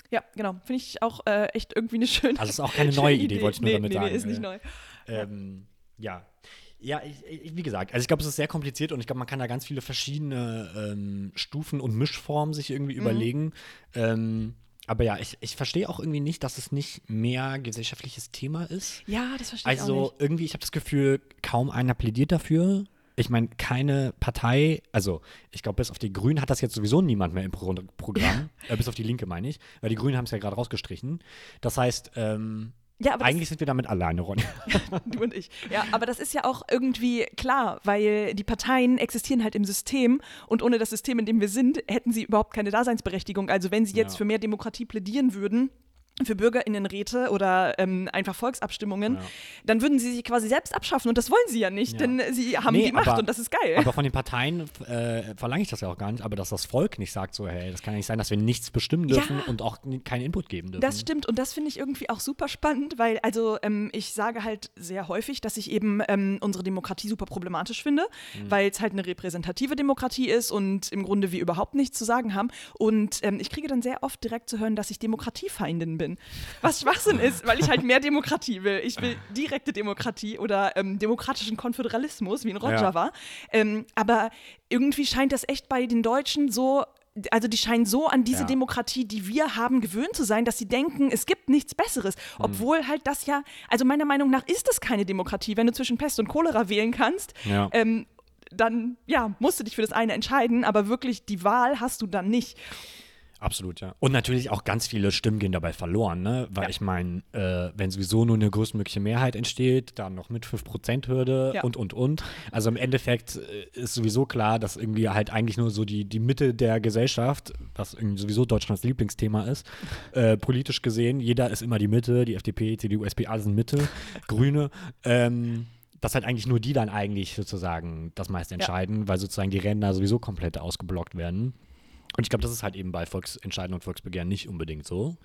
A: Ja, genau. Finde ich auch äh, echt irgendwie eine schöne
B: Also es ist auch keine neue Idee,
A: Idee.
B: wollte ich nur
A: nee,
B: damit
A: nee,
B: sagen.
A: Nee, ist nicht
B: Äh,
A: neu.
B: Ähm, ja. Ja, ich, ich, wie gesagt, also ich glaube, es ist sehr kompliziert und ich glaube, man kann da ganz viele verschiedene ähm, Stufen und Mischformen sich irgendwie
A: Mhm.
B: überlegen. Ähm, aber ja, ich, ich verstehe auch irgendwie nicht, dass es nicht mehr gesellschaftliches Thema ist.
A: Ja, das verstehe ich auch
B: Also
A: nicht.
B: irgendwie, ich habe das Gefühl, kaum einer plädiert dafür. Ich meine, keine Partei, also ich glaube, bis auf die Grünen hat das jetzt sowieso niemand mehr im Pro Programm. äh, bis auf die Linke, meine ich. Weil die Grünen haben es ja gerade rausgestrichen. Das heißt, ähm,
A: Ja, aber das-
B: eigentlich sind wir damit alleine, Ronny.
A: Du und ich. Ja, aber das ist ja auch irgendwie klar, weil die Parteien existieren halt im System und ohne das System, in dem wir sind, hätten sie überhaupt keine Daseinsberechtigung. Also wenn sie jetzt
B: Ja.
A: für mehr Demokratie plädieren würden, für BürgerInnenräte oder ähm, einfach Volksabstimmungen,
B: Ja.
A: dann würden sie sich quasi selbst abschaffen und das wollen sie ja nicht,
B: Ja.
A: denn sie haben
B: Nee,
A: die Macht
B: aber-
A: und das ist geil.
B: Aber von den Parteien äh, verlange ich das ja auch gar nicht, aber dass das Volk nicht sagt so, hey, das kann ja nicht sein, dass wir nichts bestimmen dürfen
A: Ja.
B: und auch n- keinen Input geben dürfen.
A: Das stimmt und das finde ich irgendwie auch super spannend, weil also ähm, ich sage halt sehr häufig, dass ich eben ähm, unsere Demokratie super problematisch finde,
B: Mhm.
A: weil es halt eine repräsentative Demokratie ist und im Grunde wir überhaupt nichts zu sagen haben. Und ähm, ich kriege dann sehr oft direkt zu hören, dass ich Demokratiefeindin bin. Was Schwachsinn ist, weil ich halt mehr Demokratie will. Ich will direkte Demokratie oder ähm, demokratischen Konföderalismus, wie ein Roger
B: Ja.
A: war. Ähm, aber irgendwie scheint das echt bei den Deutschen so, also die scheinen so an diese
B: Ja.
A: Demokratie, die wir haben, gewöhnt zu sein, dass sie denken, es gibt nichts Besseres. Obwohl halt das ja, also meiner Meinung nach ist das keine Demokratie. Wenn du zwischen Pest und Cholera wählen kannst,
B: Ja.
A: ähm, dann ja, musst du dich für das eine entscheiden, aber wirklich die Wahl hast du dann nicht.
B: Absolut, ja. Und natürlich auch ganz viele Stimmen gehen dabei verloren, ne? Weil
A: Ja.
B: ich meine, äh, wenn sowieso nur eine größtmögliche Mehrheit entsteht, dann noch mit fünf Prozent Hürde
A: Ja.
B: und, und, und. Also im Endeffekt äh, ist sowieso klar, dass irgendwie halt eigentlich nur so die, die Mitte der Gesellschaft, was irgendwie sowieso Deutschlands Lieblingsthema ist, äh, politisch gesehen, jeder ist immer die Mitte, die F D P, C D U, S P A sind Mitte, Grüne, ähm, dass halt eigentlich nur die dann eigentlich sozusagen das meiste entscheiden, weil sozusagen die Ränder sowieso komplett ausgeblockt werden. Und ich glaube, das ist halt eben bei Volksentscheiden und Volksbegehren nicht unbedingt so.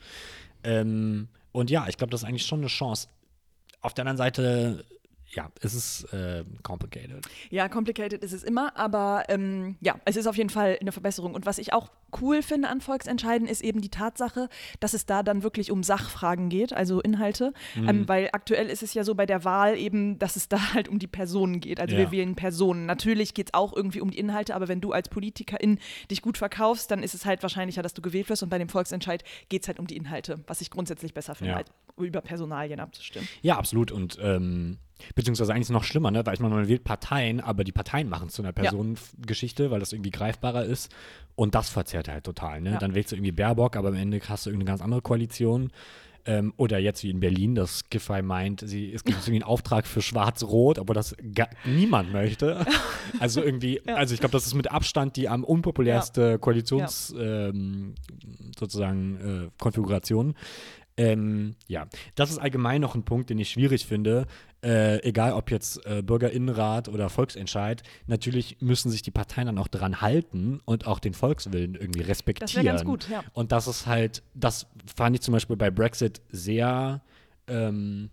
B: Ähm, und ja, ich glaube, das ist eigentlich schon eine Chance. Auf der anderen Seite, ja, es ist äh, complicated.
A: Ja, complicated ist es immer, aber ähm, ja, es ist auf jeden Fall eine Verbesserung. Und was ich auch cool finde an Volksentscheiden, ist eben die Tatsache, dass es da dann wirklich um Sachfragen geht, also Inhalte.
B: Mhm.
A: Ähm, weil aktuell ist es ja so bei der Wahl eben, dass es da halt um die Personen geht. Also
B: Ja.
A: wir wählen Personen. Natürlich geht es auch irgendwie um die Inhalte, aber wenn du als Politikerin dich gut verkaufst, dann ist es halt wahrscheinlicher, dass du gewählt wirst. Und bei dem Volksentscheid geht es halt um die Inhalte, was ich grundsätzlich besser finde,
B: Ja.
A: als über Personalien abzustimmen.
B: Ja, absolut. Und ähm, beziehungsweise eigentlich ist es noch schlimmer, ne? Weil ich meine, man wählt Parteien, aber die Parteien machen es zu einer Personengeschichte, weil das irgendwie greifbarer ist. Und das verzerrt halt total. Ne?
A: Ja.
B: Dann wählst du irgendwie Baerbock, aber am Ende hast du irgendeine ganz andere Koalition. Ähm, oder jetzt wie in Berlin, dass Giffey meint, sie, es gibt irgendwie einen Auftrag für Schwarz-Rot, aber das ga, niemand möchte. Also irgendwie,
A: Ja.
B: also ich glaube, das ist mit Abstand die am unpopulärste Koalitions, ähm, sozusagen, äh, Konfiguration. Ähm, ja, das ist allgemein noch ein Punkt, den ich schwierig finde. Äh, egal ob jetzt äh, Bürgerinnenrat oder Volksentscheid, natürlich müssen sich die Parteien dann auch dran halten und auch den Volkswillen irgendwie respektieren.
A: Das wäre ganz gut, ja.
B: Und das ist halt, das fand ich zum Beispiel bei Brexit sehr ähm,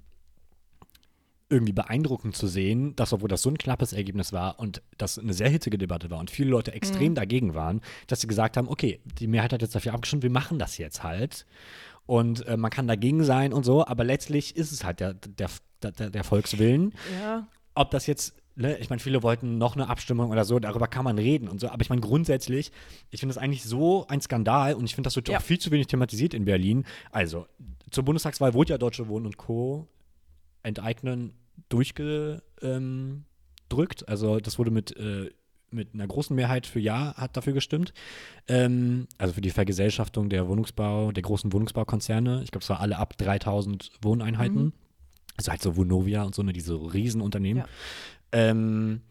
B: irgendwie beeindruckend zu sehen, dass obwohl das so ein knappes Ergebnis war und das eine sehr hitzige Debatte war und viele Leute extrem
A: Mhm.
B: dagegen waren, dass sie gesagt haben, okay, die Mehrheit hat jetzt dafür abgestimmt, wir machen das jetzt halt. Und äh, man kann dagegen sein und so, aber letztlich ist es halt der, der, der, der Volkswillen.
A: Ja.
B: Ob das jetzt, ne, ich meine, viele wollten noch eine Abstimmung oder so, darüber kann man reden und so, aber ich meine, grundsätzlich, ich finde das eigentlich so ein Skandal und ich finde, das wird
A: Ja.
B: auch viel zu wenig thematisiert in Berlin. Also, zur Bundestagswahl wurde ja Deutsche Wohnen und Co. enteignen durchgedrückt. Ähm, drückt. also, das wurde mit äh, mit einer großen Mehrheit für Ja hat dafür gestimmt. Ähm, also für die Vergesellschaftung der Wohnungsbau, der großen Wohnungsbaukonzerne. Ich glaube, es war alle ab dreitausend Wohneinheiten.
A: Mhm.
B: Also halt so Vonovia und so, ne, diese Riesenunternehmen.
A: Ja.
B: Ähm,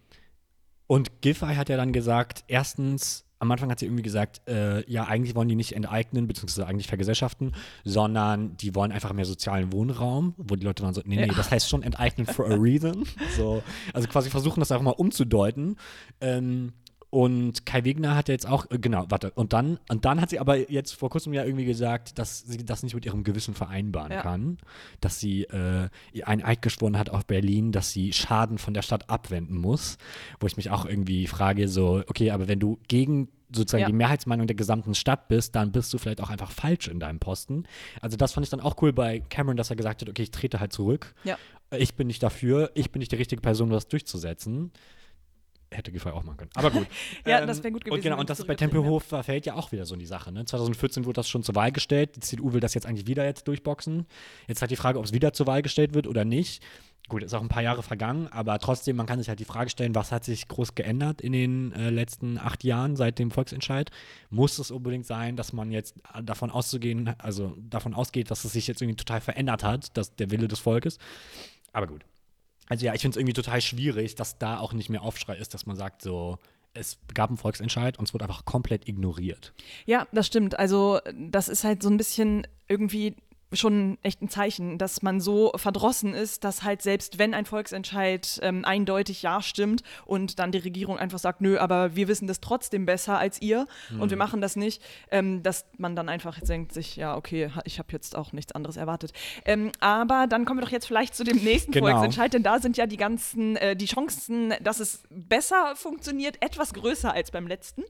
B: und Giffey hat ja dann gesagt, erstens, am Anfang hat sie irgendwie gesagt, äh, ja, eigentlich wollen die nicht enteignen, beziehungsweise eigentlich vergesellschaften, sondern die wollen einfach mehr sozialen Wohnraum, wo die Leute waren so, nee, nee,
A: Ja.
B: das heißt schon enteignen for a reason. So, also quasi versuchen das auch mal umzudeuten. Ähm, Und Kai Wegner hat ja jetzt auch, äh, genau, warte, und dann, und dann hat sie aber jetzt vor kurzem ja irgendwie gesagt, dass sie das nicht mit ihrem Gewissen vereinbaren
A: Ja.
B: kann, dass sie äh, einen Eid geschworen hat auf Berlin, dass sie Schaden von der Stadt abwenden muss, wo ich mich auch irgendwie frage, so, okay, aber wenn du gegen sozusagen
A: Ja.
B: die Mehrheitsmeinung der gesamten Stadt bist, dann bist du vielleicht auch einfach falsch in deinem Posten. Also das fand ich dann auch cool bei Cameron, dass er gesagt hat, okay, ich trete halt zurück,
A: Ja.
B: ich bin nicht dafür, ich bin nicht die richtige Person, um das durchzusetzen. Hätte Giffey auch machen können. Aber gut.
A: Ja, das wäre gut gewesen,
B: Und genau,
A: wenn
B: und das
A: es
B: ist bei
A: zurückgetreten wäre.
B: Tempelhof fällt ja auch wieder so in die Sache. Ne? zwanzig vierzehn wurde das schon zur Wahl gestellt. Die C D U will das jetzt eigentlich wieder jetzt durchboxen. Jetzt halt die Frage, ob es wieder zur Wahl gestellt wird oder nicht. Gut, ist auch ein paar Jahre vergangen, aber trotzdem, man kann sich halt die Frage stellen, was hat sich groß geändert in den äh, letzten acht Jahren seit dem Volksentscheid? Muss es unbedingt sein, dass man jetzt davon auszugehen, also davon ausgeht, dass es sich jetzt irgendwie total verändert hat, dass der Wille des Volkes? Aber gut. Also ja, ich finde es irgendwie total schwierig, dass da auch nicht mehr Aufschrei ist, dass man sagt, so, es gab einen Volksentscheid und es wurde einfach komplett ignoriert.
A: Ja, das stimmt. Also das ist halt so ein bisschen irgendwie schon echt ein Zeichen, dass man so verdrossen ist, dass halt selbst wenn ein Volksentscheid ähm, eindeutig ja stimmt und dann die Regierung einfach sagt, nö, aber wir wissen das trotzdem besser als ihr
B: Hm.
A: und wir machen das nicht, ähm, dass man dann einfach jetzt denkt sich, ja, okay, ha- ich habe jetzt auch nichts anderes erwartet. Ähm, aber dann kommen wir doch jetzt vielleicht zu dem nächsten
B: Genau.
A: Volksentscheid, denn da sind ja die ganzen, äh, die Chancen, dass es besser funktioniert, etwas größer als beim letzten.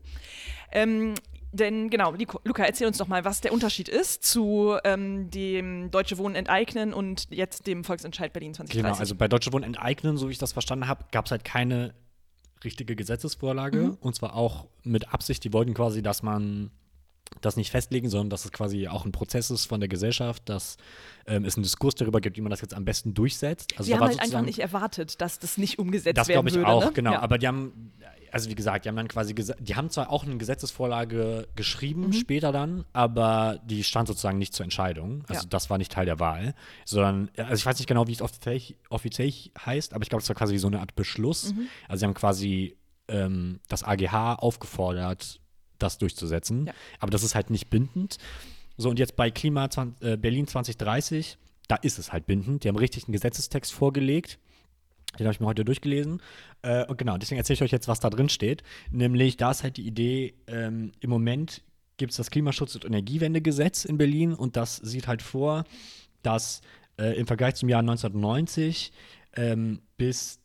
A: Ähm, Denn genau, Lico- Luca, erzähl uns doch mal, was der Unterschied ist zu ähm, dem Deutsche Wohnen enteignen und jetzt dem Volksentscheid Berlin zwanzig dreißig.
B: Genau, also bei Deutsche Wohnen enteignen, so wie ich das verstanden habe, gab es halt keine richtige Gesetzesvorlage.
A: Mhm.
B: Und zwar auch mit Absicht, die wollten quasi, dass man das nicht festlegen, sondern dass es quasi auch ein Prozess ist von der Gesellschaft, dass ähm, es einen Diskurs darüber gibt, wie man das jetzt am besten durchsetzt. Also
A: Sie
B: da
A: haben
B: war
A: halt einfach
B: sozusagen-
A: nicht erwartet, dass das nicht umgesetzt
B: Das
A: werden
B: glaube ich
A: würde.
B: auch,
A: ne?
B: genau.
A: Ja.
B: Aber die haben, also wie gesagt, die haben dann quasi, gesa- die haben zwar auch eine Gesetzesvorlage geschrieben,
A: Mhm.
B: später dann, aber die stand sozusagen nicht zur Entscheidung. Also
A: Ja.
B: das war nicht Teil der Wahl, sondern, also ich weiß nicht genau, wie es offiziell, offiziell heißt, aber ich glaube, es war quasi wie so eine Art Beschluss.
A: Mhm.
B: Also sie haben quasi ähm, das A G H aufgefordert, das durchzusetzen.
A: Ja.
B: Aber das ist halt nicht bindend. So, und jetzt bei Klima zwanzig, äh, Berlin zwanzig dreißig, da ist es halt bindend. Die haben richtig einen Gesetzestext vorgelegt. Den habe ich mir heute durchgelesen. Äh, und genau, deswegen erzähle ich euch jetzt, was da drin steht. Nämlich, da ist halt die Idee, ähm, im Moment gibt es das Klimaschutz- und Energiewendegesetz in Berlin und das sieht halt vor, dass äh, im Vergleich zum Jahr neunzehnhundertneunzig ähm, bis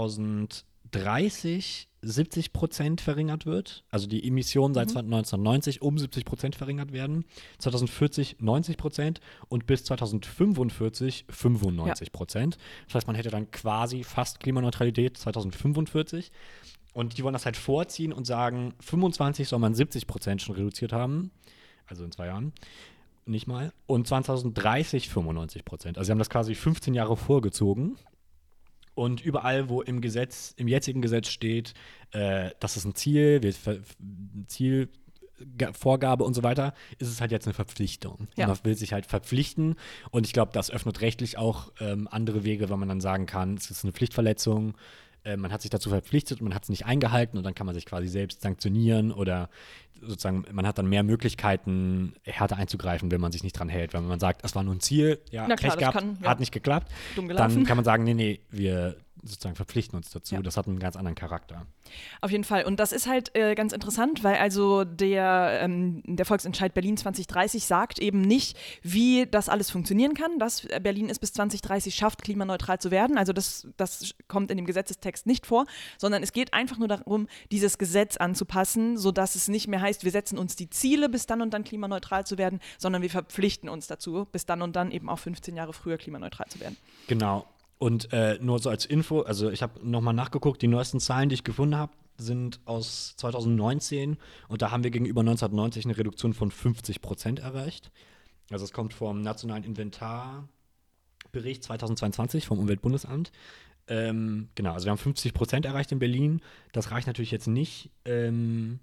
B: zweitausenddreißig siebzig Prozent verringert wird. Also die Emissionen seit
A: Mhm.
B: neunzehnhundertneunzig um siebzig Prozent verringert werden. zweitausendvierzig neunzig Prozent und bis zweitausendfünfundvierzig fünfundneunzig Prozent. Das heißt, man hätte dann quasi fast Klimaneutralität zweitausendfünfundvierzig. Und die wollen das halt vorziehen und sagen, fünfundzwanzig soll man siebzig Prozent schon reduziert haben. Also in zwei Jahren. Nicht mal. Und zweitausenddreißig fünfundneunzig Prozent. Also sie haben das quasi fünfzehn Jahre vorgezogen. Und überall, wo im Gesetz, im jetzigen Gesetz steht, äh, das ist ein Ziel, wir ver- ein Ziel, Ge- Vorgabe und so weiter, ist es halt jetzt eine Verpflichtung.
A: Ja.
B: Und man will sich halt verpflichten. Und ich glaube, das öffnet rechtlich auch ähm, andere Wege, weil man dann sagen kann, es ist eine Pflichtverletzung. Äh, man hat sich dazu verpflichtet und man hat es nicht eingehalten und dann kann man sich quasi selbst sanktionieren oder sozusagen, man hat dann mehr Möglichkeiten, härter einzugreifen, wenn man sich nicht dran hält. Wenn man sagt, es war nur ein Ziel, ja,
A: Na klar,
B: Pech
A: das
B: gehabt,
A: kann, ja.
B: hat nicht geklappt,
A: Dumm gelaufen.
B: dann kann man sagen, nee, nee, wir sozusagen verpflichten uns dazu.
A: Ja.
B: Das hat einen ganz anderen Charakter.
A: Auf jeden Fall. Und das ist halt äh, ganz interessant, weil also der, ähm, der Volksentscheid Berlin zwanzig dreißig sagt eben nicht, wie das alles funktionieren kann, dass Berlin es bis zwanzig dreißig schafft, klimaneutral zu werden. Also das, das kommt in dem Gesetzestext nicht vor, sondern es geht einfach nur darum, dieses Gesetz anzupassen, sodass es nicht mehr heißt, wir setzen uns die Ziele, bis dann und dann klimaneutral zu werden, sondern wir verpflichten uns dazu, bis dann und dann eben auch fünfzehn Jahre früher klimaneutral zu werden.
B: Genau. Und äh, nur so als Info, also ich habe nochmal nachgeguckt, die neuesten Zahlen, die ich gefunden habe, sind aus zweitausendneunzehn und da haben wir gegenüber neunzehnhundertneunzig eine Reduktion von fünfzig Prozent erreicht. Also es kommt vom Nationalen Inventarbericht zweitausendzweiundzwanzig vom Umweltbundesamt. Ähm, genau, also wir haben fünfzig Prozent erreicht in Berlin. Das reicht natürlich jetzt nicht, ähm,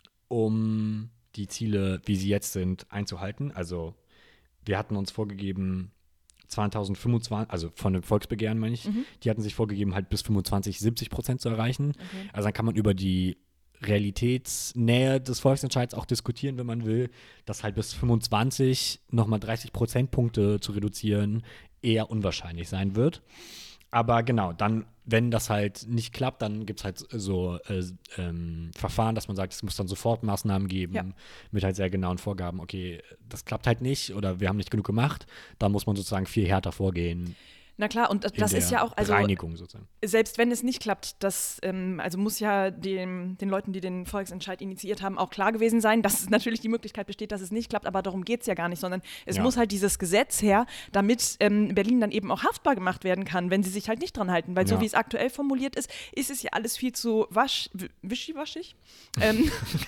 B: um die Ziele, wie sie jetzt sind, einzuhalten. Also wir hatten uns vorgegeben, zweitausendfünfundzwanzig, also von dem Volksbegehren meine ich,
A: Mhm.
B: die hatten sich vorgegeben, halt bis fünfundzwanzig, siebzig Prozent zu erreichen.
A: Okay.
B: Also dann kann man über die Realitätsnähe des Volksentscheids auch diskutieren, wenn man will, dass halt bis fünfundzwanzig nochmal dreißig Prozentpunkte zu reduzieren eher unwahrscheinlich sein wird. Aber genau, dann, wenn das halt nicht klappt, dann gibt es halt so äh, ähm, Verfahren, dass man sagt, es muss dann sofort Maßnahmen geben
A: Ja.
B: mit halt sehr genauen Vorgaben. Okay, das klappt halt nicht oder wir haben nicht genug gemacht. Da muss man sozusagen viel härter vorgehen.
A: Na klar, und
B: In
A: das
B: der
A: ist ja auch, also
B: Reinigung sozusagen.
A: selbst wenn es nicht klappt, das ähm, also muss ja dem, den Leuten, die den Volksentscheid initiiert haben, auch klar gewesen sein, dass es natürlich die Möglichkeit besteht, dass es nicht klappt, aber darum geht es ja gar nicht, sondern es
B: Ja.
A: muss halt dieses Gesetz her, damit ähm, Berlin dann eben auch haftbar gemacht werden kann, wenn sie sich halt nicht dran halten, weil so
B: Ja.
A: wie es aktuell formuliert ist, ist es ja alles viel zu wasch, w- wischiwaschig ähm,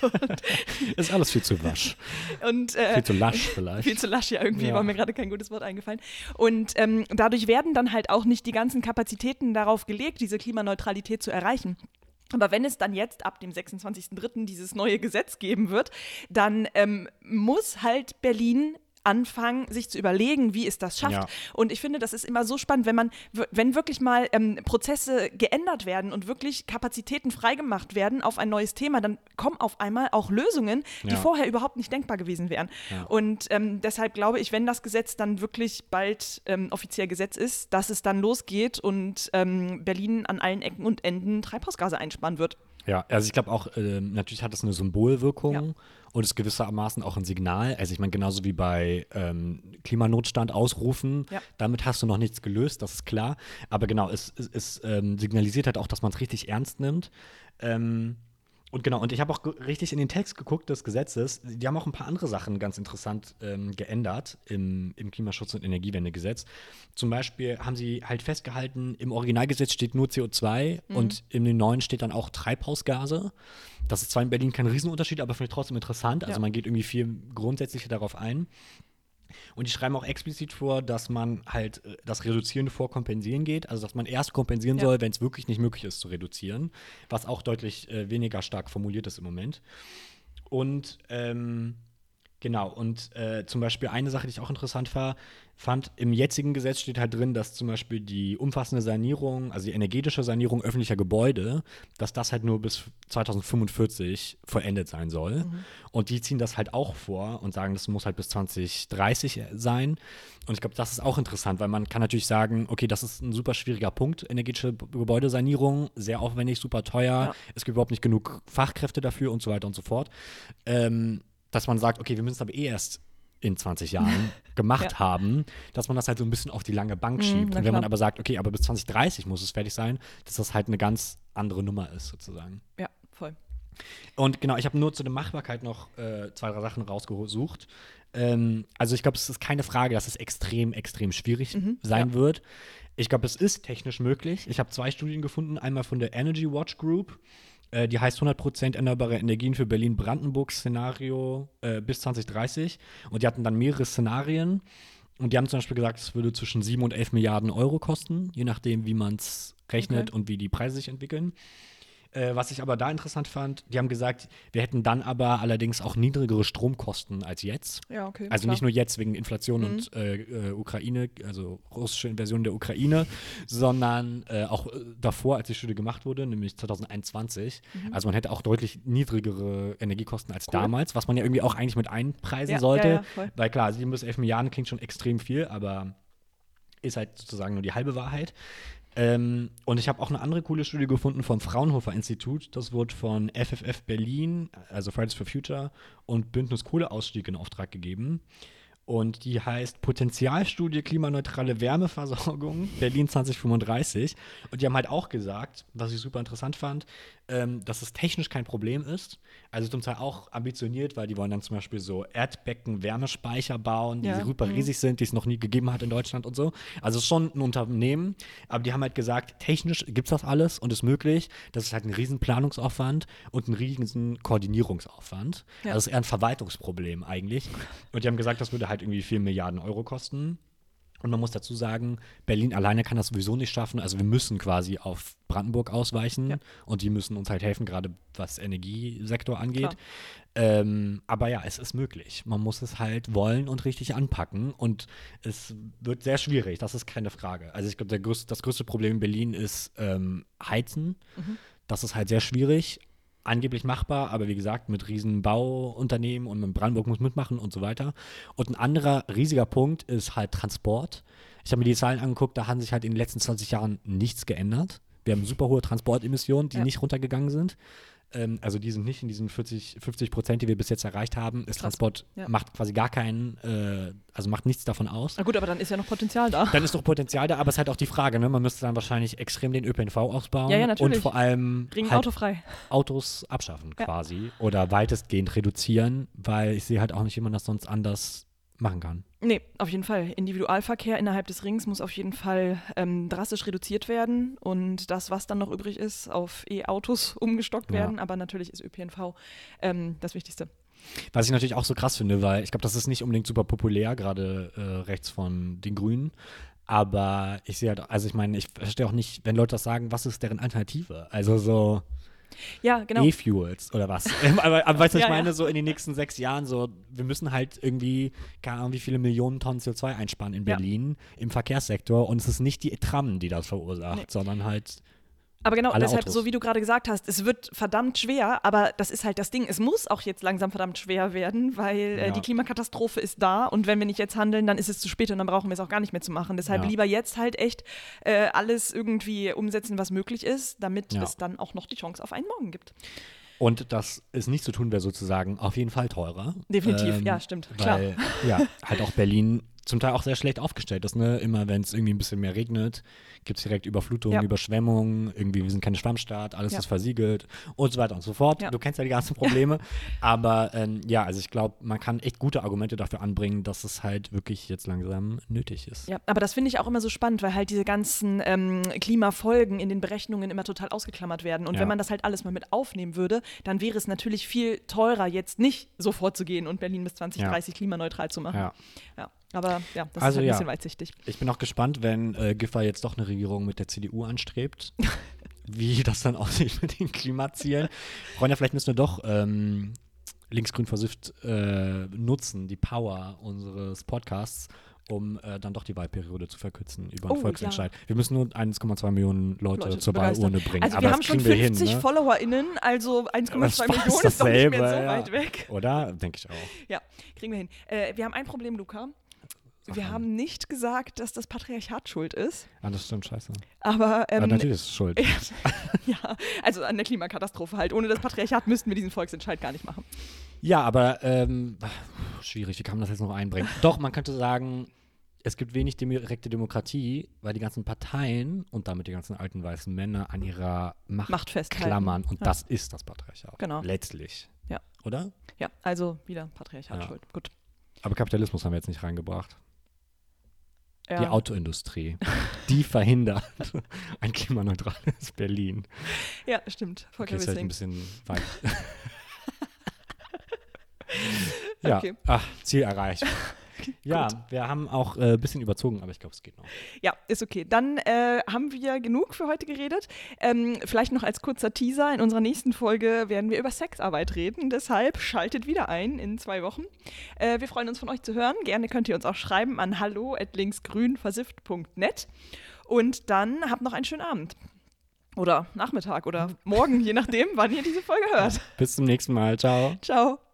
B: Ist alles viel zu wasch.
A: und äh,
B: Viel zu lasch vielleicht.
A: viel zu lasch, ja, irgendwie
B: Ja.
A: war mir gerade kein gutes Wort eingefallen. Und ähm, dadurch werden dann halt auch nicht die ganzen Kapazitäten darauf gelegt, diese Klimaneutralität zu erreichen. Aber wenn es dann jetzt ab dem sechsundzwanzigsten dritten dieses neue Gesetz geben wird, dann ähm, muss halt Berlin anfangen, sich zu überlegen, wie es das schafft.
B: Ja.
A: Und ich finde, das ist immer so spannend, wenn man, w- wenn wirklich mal ähm, Prozesse geändert werden und wirklich Kapazitäten freigemacht werden auf ein neues Thema, dann kommen auf einmal auch Lösungen, die
B: Ja.
A: vorher überhaupt nicht denkbar gewesen wären.
B: Ja.
A: Und ähm, deshalb glaube ich, wenn das Gesetz dann wirklich bald ähm, offiziell Gesetz ist, dass es dann losgeht und ähm, Berlin an allen Ecken und Enden Treibhausgase einsparen wird.
B: Ja, also ich glaube auch, ähm, natürlich hat das eine Symbolwirkung
A: Ja.
B: und ist gewissermaßen auch ein Signal. Also ich meine, genauso wie bei ähm, Klimanotstand ausrufen,
A: Ja.
B: damit hast du noch nichts gelöst, das ist klar. Aber genau, es, es, es ähm, signalisiert halt auch, dass man es richtig ernst nimmt. Ähm, und genau, und ich habe auch ge- richtig in den Text geguckt des Gesetzes. Die haben auch ein paar andere Sachen ganz interessant ähm, geändert im, im Klimaschutz- und Energiewendegesetz. Zum Beispiel haben sie halt festgehalten, im Originalgesetz steht nur C O zwei und in den neuen steht dann auch Treibhausgase. Das ist zwar in Berlin kein Riesenunterschied, aber finde ich trotzdem interessant. Also
A: Ja.
B: man geht irgendwie viel grundsätzlicher darauf ein. Und die schreiben auch explizit vor, dass man halt äh, das Reduzieren vor Kompensieren geht. Also dass man erst kompensieren
A: Ja.
B: soll, wenn es wirklich nicht möglich ist zu reduzieren. Was auch deutlich äh, weniger stark formuliert ist im Moment. Und ähm, genau, und äh, zum Beispiel eine Sache, die ich auch interessant war, fand, im jetzigen Gesetz steht halt drin, dass zum Beispiel die umfassende Sanierung, also die energetische Sanierung öffentlicher Gebäude, dass das halt nur bis zweitausendfünfundvierzig vollendet sein soll. Und die ziehen das halt auch vor und sagen, das muss halt bis zwanzig dreißig sein. Und ich glaube, das ist auch interessant, weil man kann natürlich sagen, okay, das ist ein super schwieriger Punkt, energetische B- Gebäudesanierung, sehr aufwendig, super teuer,
A: Ja.
B: es gibt überhaupt nicht genug Fachkräfte dafür und so weiter und so fort. Ähm, dass man sagt, okay, wir müssen es aber eh erst in zwanzig Jahren gemacht
A: Ja.
B: haben, dass man das halt so ein bisschen auf die lange Bank
A: Mhm,
B: schiebt.
A: na
B: Und wenn man
A: klar.
B: aber sagt, okay, aber bis zwanzig dreißig muss es fertig sein, dass das halt eine ganz andere Nummer ist, sozusagen.
A: Ja, voll.
B: Und genau, ich habe nur zu der Machbarkeit noch äh, zwei, drei Sachen rausgesucht. Ähm, also ich glaube, es ist keine Frage, dass es extrem, extrem schwierig
A: Mhm,
B: sein
A: ja.
B: wird. Ich glaube, es ist technisch möglich. Ich habe zwei Studien gefunden, einmal von der Energy Watch Group, äh, die heißt hundert Prozent erneuerbare Energien für Berlin-Brandenburg-Szenario äh, bis zwanzig dreißig. Und die hatten dann mehrere Szenarien. Und die haben zum Beispiel gesagt, es würde zwischen sieben und elf Milliarden Euro kosten, je nachdem, wie man es rechnet
A: Okay.
B: und wie die Preise sich entwickeln. Äh, was ich aber da interessant fand, die haben gesagt, wir hätten dann aber allerdings auch niedrigere Stromkosten als jetzt.
A: Ja, okay.
B: Also
A: klar.
B: nicht nur jetzt wegen Inflation
A: Mhm.
B: und äh, äh, Ukraine, also russische Invasion der Ukraine, sondern äh, auch äh, davor, als die Studie gemacht wurde, nämlich zwanzig einundzwanzig. Also man hätte auch deutlich niedrigere Energiekosten als
A: Mhm. Cool.
B: damals, was man ja irgendwie auch eigentlich mit einpreisen
A: Ja,
B: sollte.
A: ja, ja, voll.
B: Weil klar, sieben bis elf Milliarden klingt schon extrem viel, aber ist halt sozusagen nur die halbe Wahrheit. Ähm, und ich habe auch eine andere coole Studie gefunden vom Fraunhofer Institut. Das wurde von F F F Berlin, also Fridays for Future, und Bündnis Kohleausstieg in Auftrag gegeben. Und die heißt Potenzialstudie klimaneutrale Wärmeversorgung Berlin zwanzig fünfunddreißig. Und die haben halt auch gesagt, was ich super interessant fand, ähm, dass es technisch kein Problem ist. Also zum Teil auch ambitioniert, weil die wollen dann zum Beispiel so Erdbecken-Wärmespeicher bauen, die
A: Ja,
B: super
A: mhm.
B: riesig sind, die es noch nie gegeben hat in Deutschland und so. Also es ist schon ein Unternehmen, aber die haben halt gesagt, technisch gibt es das alles und ist möglich. Das ist halt ein riesen Planungsaufwand und ein riesen Koordinierungsaufwand.
A: Ja.
B: Also es ist eher ein Verwaltungsproblem eigentlich. Und die haben gesagt, das würde halt irgendwie vier Milliarden Euro kosten. Und man muss dazu sagen, Berlin alleine kann das sowieso nicht schaffen. Also wir müssen quasi auf Brandenburg ausweichen
A: Ja.
B: und die müssen uns halt helfen, gerade was Energiesektor angeht.
A: Klar.
B: Ähm, aber ja, es ist möglich. Man muss es halt wollen und richtig anpacken. Und es wird sehr schwierig, das ist keine Frage. Also ich glaube, der größte, das größte Problem in Berlin ist ähm, Heizen.
A: Mhm.
B: Das ist halt sehr schwierig. Angeblich machbar, aber wie gesagt, mit riesen Bauunternehmen und mit Brandenburg muss mitmachen und so weiter. Und ein anderer riesiger Punkt ist halt Transport. Ich habe mir die Zahlen angeguckt, da hat sich halt in den letzten zwanzig Jahren nichts geändert. Wir haben super hohe Transportemissionen, die
A: Ja.
B: nicht runtergegangen sind. Ähm, also die sind nicht in diesen vierzig, fünfzig Prozent, die wir bis jetzt erreicht haben. Das
A: Krass.
B: Transport
A: Ja.
B: macht quasi gar keinen, äh, also macht nichts davon aus.
A: Na gut, aber dann ist ja noch Potenzial da.
B: Dann ist doch Potenzial da, aber es ist halt auch die Frage, ne? Man müsste dann wahrscheinlich extrem den ÖPNV ausbauen
A: Ja, ja, natürlich.
B: und vor allem
A: Dringend
B: halt
A: autofrei.
B: Autos abschaffen
A: Ja.
B: quasi oder weitestgehend reduzieren, weil ich sehe halt auch nicht, wie man das sonst anders machen kann.
A: Nee, auf jeden Fall. Individualverkehr innerhalb des Rings muss auf jeden Fall ähm, drastisch reduziert werden und das, was dann noch übrig ist, auf E-Autos umgestockt
B: Ja.
A: werden. Aber natürlich ist ÖPNV ähm, das Wichtigste.
B: Was ich natürlich auch so krass finde, weil ich glaube, das ist nicht unbedingt super populär, gerade äh, rechts von den Grünen. Aber ich sehe halt, also ich meine, ich verstehe auch nicht, wenn Leute das sagen, was ist deren Alternative? Also so
A: Ja, genau.
B: E-Fuels oder was? aber, aber weißt du, was
A: Ja,
B: ich meine,
A: ja.
B: so in den nächsten sechs Jahren, so, wir müssen halt irgendwie, keine Ahnung, wie viele Millionen Tonnen C O zwei einsparen in
A: Ja.
B: Berlin im Verkehrssektor und es ist nicht die Tram, die das verursacht,
A: Nee.
B: sondern halt
A: Aber genau,
B: alle
A: deshalb,
B: Autos.
A: so wie du gerade gesagt hast, es wird verdammt schwer, aber das ist halt das Ding. Es muss auch jetzt langsam verdammt schwer werden, weil äh,
B: Ja.
A: die Klimakatastrophe ist da und wenn wir nicht jetzt handeln, dann ist es zu spät und dann brauchen wir es auch gar nicht mehr zu machen. Deshalb
B: Ja.
A: lieber jetzt halt echt äh, alles irgendwie umsetzen, was möglich ist, damit
B: Ja.
A: es dann auch noch die Chance auf einen Morgen gibt.
B: Und das ist nicht zu tun wäre sozusagen auf jeden Fall teurer.
A: Definitiv, ja, stimmt, klar.
B: Weil, ja, halt auch Berlin zum Teil auch sehr schlecht aufgestellt ist, ne? Immer wenn es irgendwie ein bisschen mehr regnet, gibt es direkt Überflutungen,
A: Ja.
B: Überschwemmungen, irgendwie, wir sind keine Schwammstaat, alles
A: Ja.
B: ist versiegelt und so weiter und so fort.
A: Ja.
B: Du kennst ja die ganzen Probleme. Aber ähm, ja, also ich glaube, man kann echt gute Argumente dafür anbringen, dass es halt wirklich jetzt langsam nötig ist.
A: Ja, aber das finde ich auch immer so spannend, weil halt diese ganzen ähm, Klimafolgen in den Berechnungen immer total ausgeklammert werden. Und
B: Ja.
A: wenn man das halt alles mal mit aufnehmen würde, dann wäre es natürlich viel teurer, jetzt nicht so vorzugehen und Berlin bis zwanzig dreißig klimaneutral zu machen.
B: Ja.
A: Ja, aber ja, das
B: Also
A: ist halt ein
B: ja.
A: bisschen weitsichtig.
B: Ich bin auch gespannt, wenn äh, Giffey jetzt doch eine Regierung mit der C D U anstrebt, wie das dann aussieht mit den Klimazielen. Freunde, vielleicht müssen wir doch ähm, linksgrün versifft äh, nutzen, die Power unseres Podcasts, um äh, dann doch die Wahlperiode zu verkürzen über einen
A: Oh,
B: Volksentscheid. Wir müssen nur eins Komma zwei Millionen Leute,
A: Leute
B: zur
A: begeistern.
B: Wahlurne bringen.
A: Also
B: Aber
A: wir
B: das
A: haben schon
B: kriegen wir
A: fünfzig
B: hin, ne?
A: FollowerInnen, also eins Komma zwei
B: Das ist
A: Millionen
B: fast
A: ist doch nicht mehr so
B: dasselbe,
A: weit
B: ja.
A: weg.
B: Oder? Denke ich auch.
A: Ja, kriegen wir hin. Äh, wir haben ein Problem, Luca.
B: Sag
A: Wir
B: mal.
A: haben nicht gesagt, dass das Patriarchat schuld ist,
B: Ah, das stimmt, scheiße.
A: aber ähm,
B: Aber natürlich ist es schuld.
A: ja, also an der Klimakatastrophe halt. Ohne das Patriarchat müssten wir diesen Volksentscheid gar nicht machen.
B: Ja, aber ähm, schwierig, wie kann man das jetzt noch einbringen? Doch, man könnte sagen, es gibt wenig direkte Demokratie, weil die ganzen Parteien und damit die ganzen alten weißen Männer an ihrer Macht,
A: Macht festhalten.
B: klammern. Und
A: Ja.
B: das ist das Patriarchat.
A: Genau.
B: Letztlich.
A: Ja.
B: Oder?
A: Ja, also wieder Patriarchat
B: Ja.
A: schuld. Gut.
B: Aber Kapitalismus haben wir jetzt nicht reingebracht.
A: Ja.
B: Die Autoindustrie, die verhindert ein klimaneutrales Berlin.
A: ja, stimmt.
B: Okay,
A: Volker
B: ist halt ein
A: Wissing.
B: bisschen weit. Ja,
A: Okay.
B: ach, Ziel erreicht. Ja, wir haben auch ein äh, bisschen überzogen, aber ich glaube, es geht noch.
A: Ja, ist okay. Dann äh, haben wir genug für heute geredet. Ähm, vielleicht noch als kurzer Teaser. In unserer nächsten Folge werden wir über Sexarbeit reden. Deshalb schaltet wieder ein in zwei Wochen. Äh, wir freuen uns, von euch zu hören. Gerne könnt ihr uns auch schreiben an hallo at linksgrünversifft punkt net. Und dann habt noch einen schönen Abend. Oder Nachmittag oder morgen, je nachdem, wann ihr diese Folge hört.
B: Bis zum nächsten Mal. Ciao.
A: Ciao.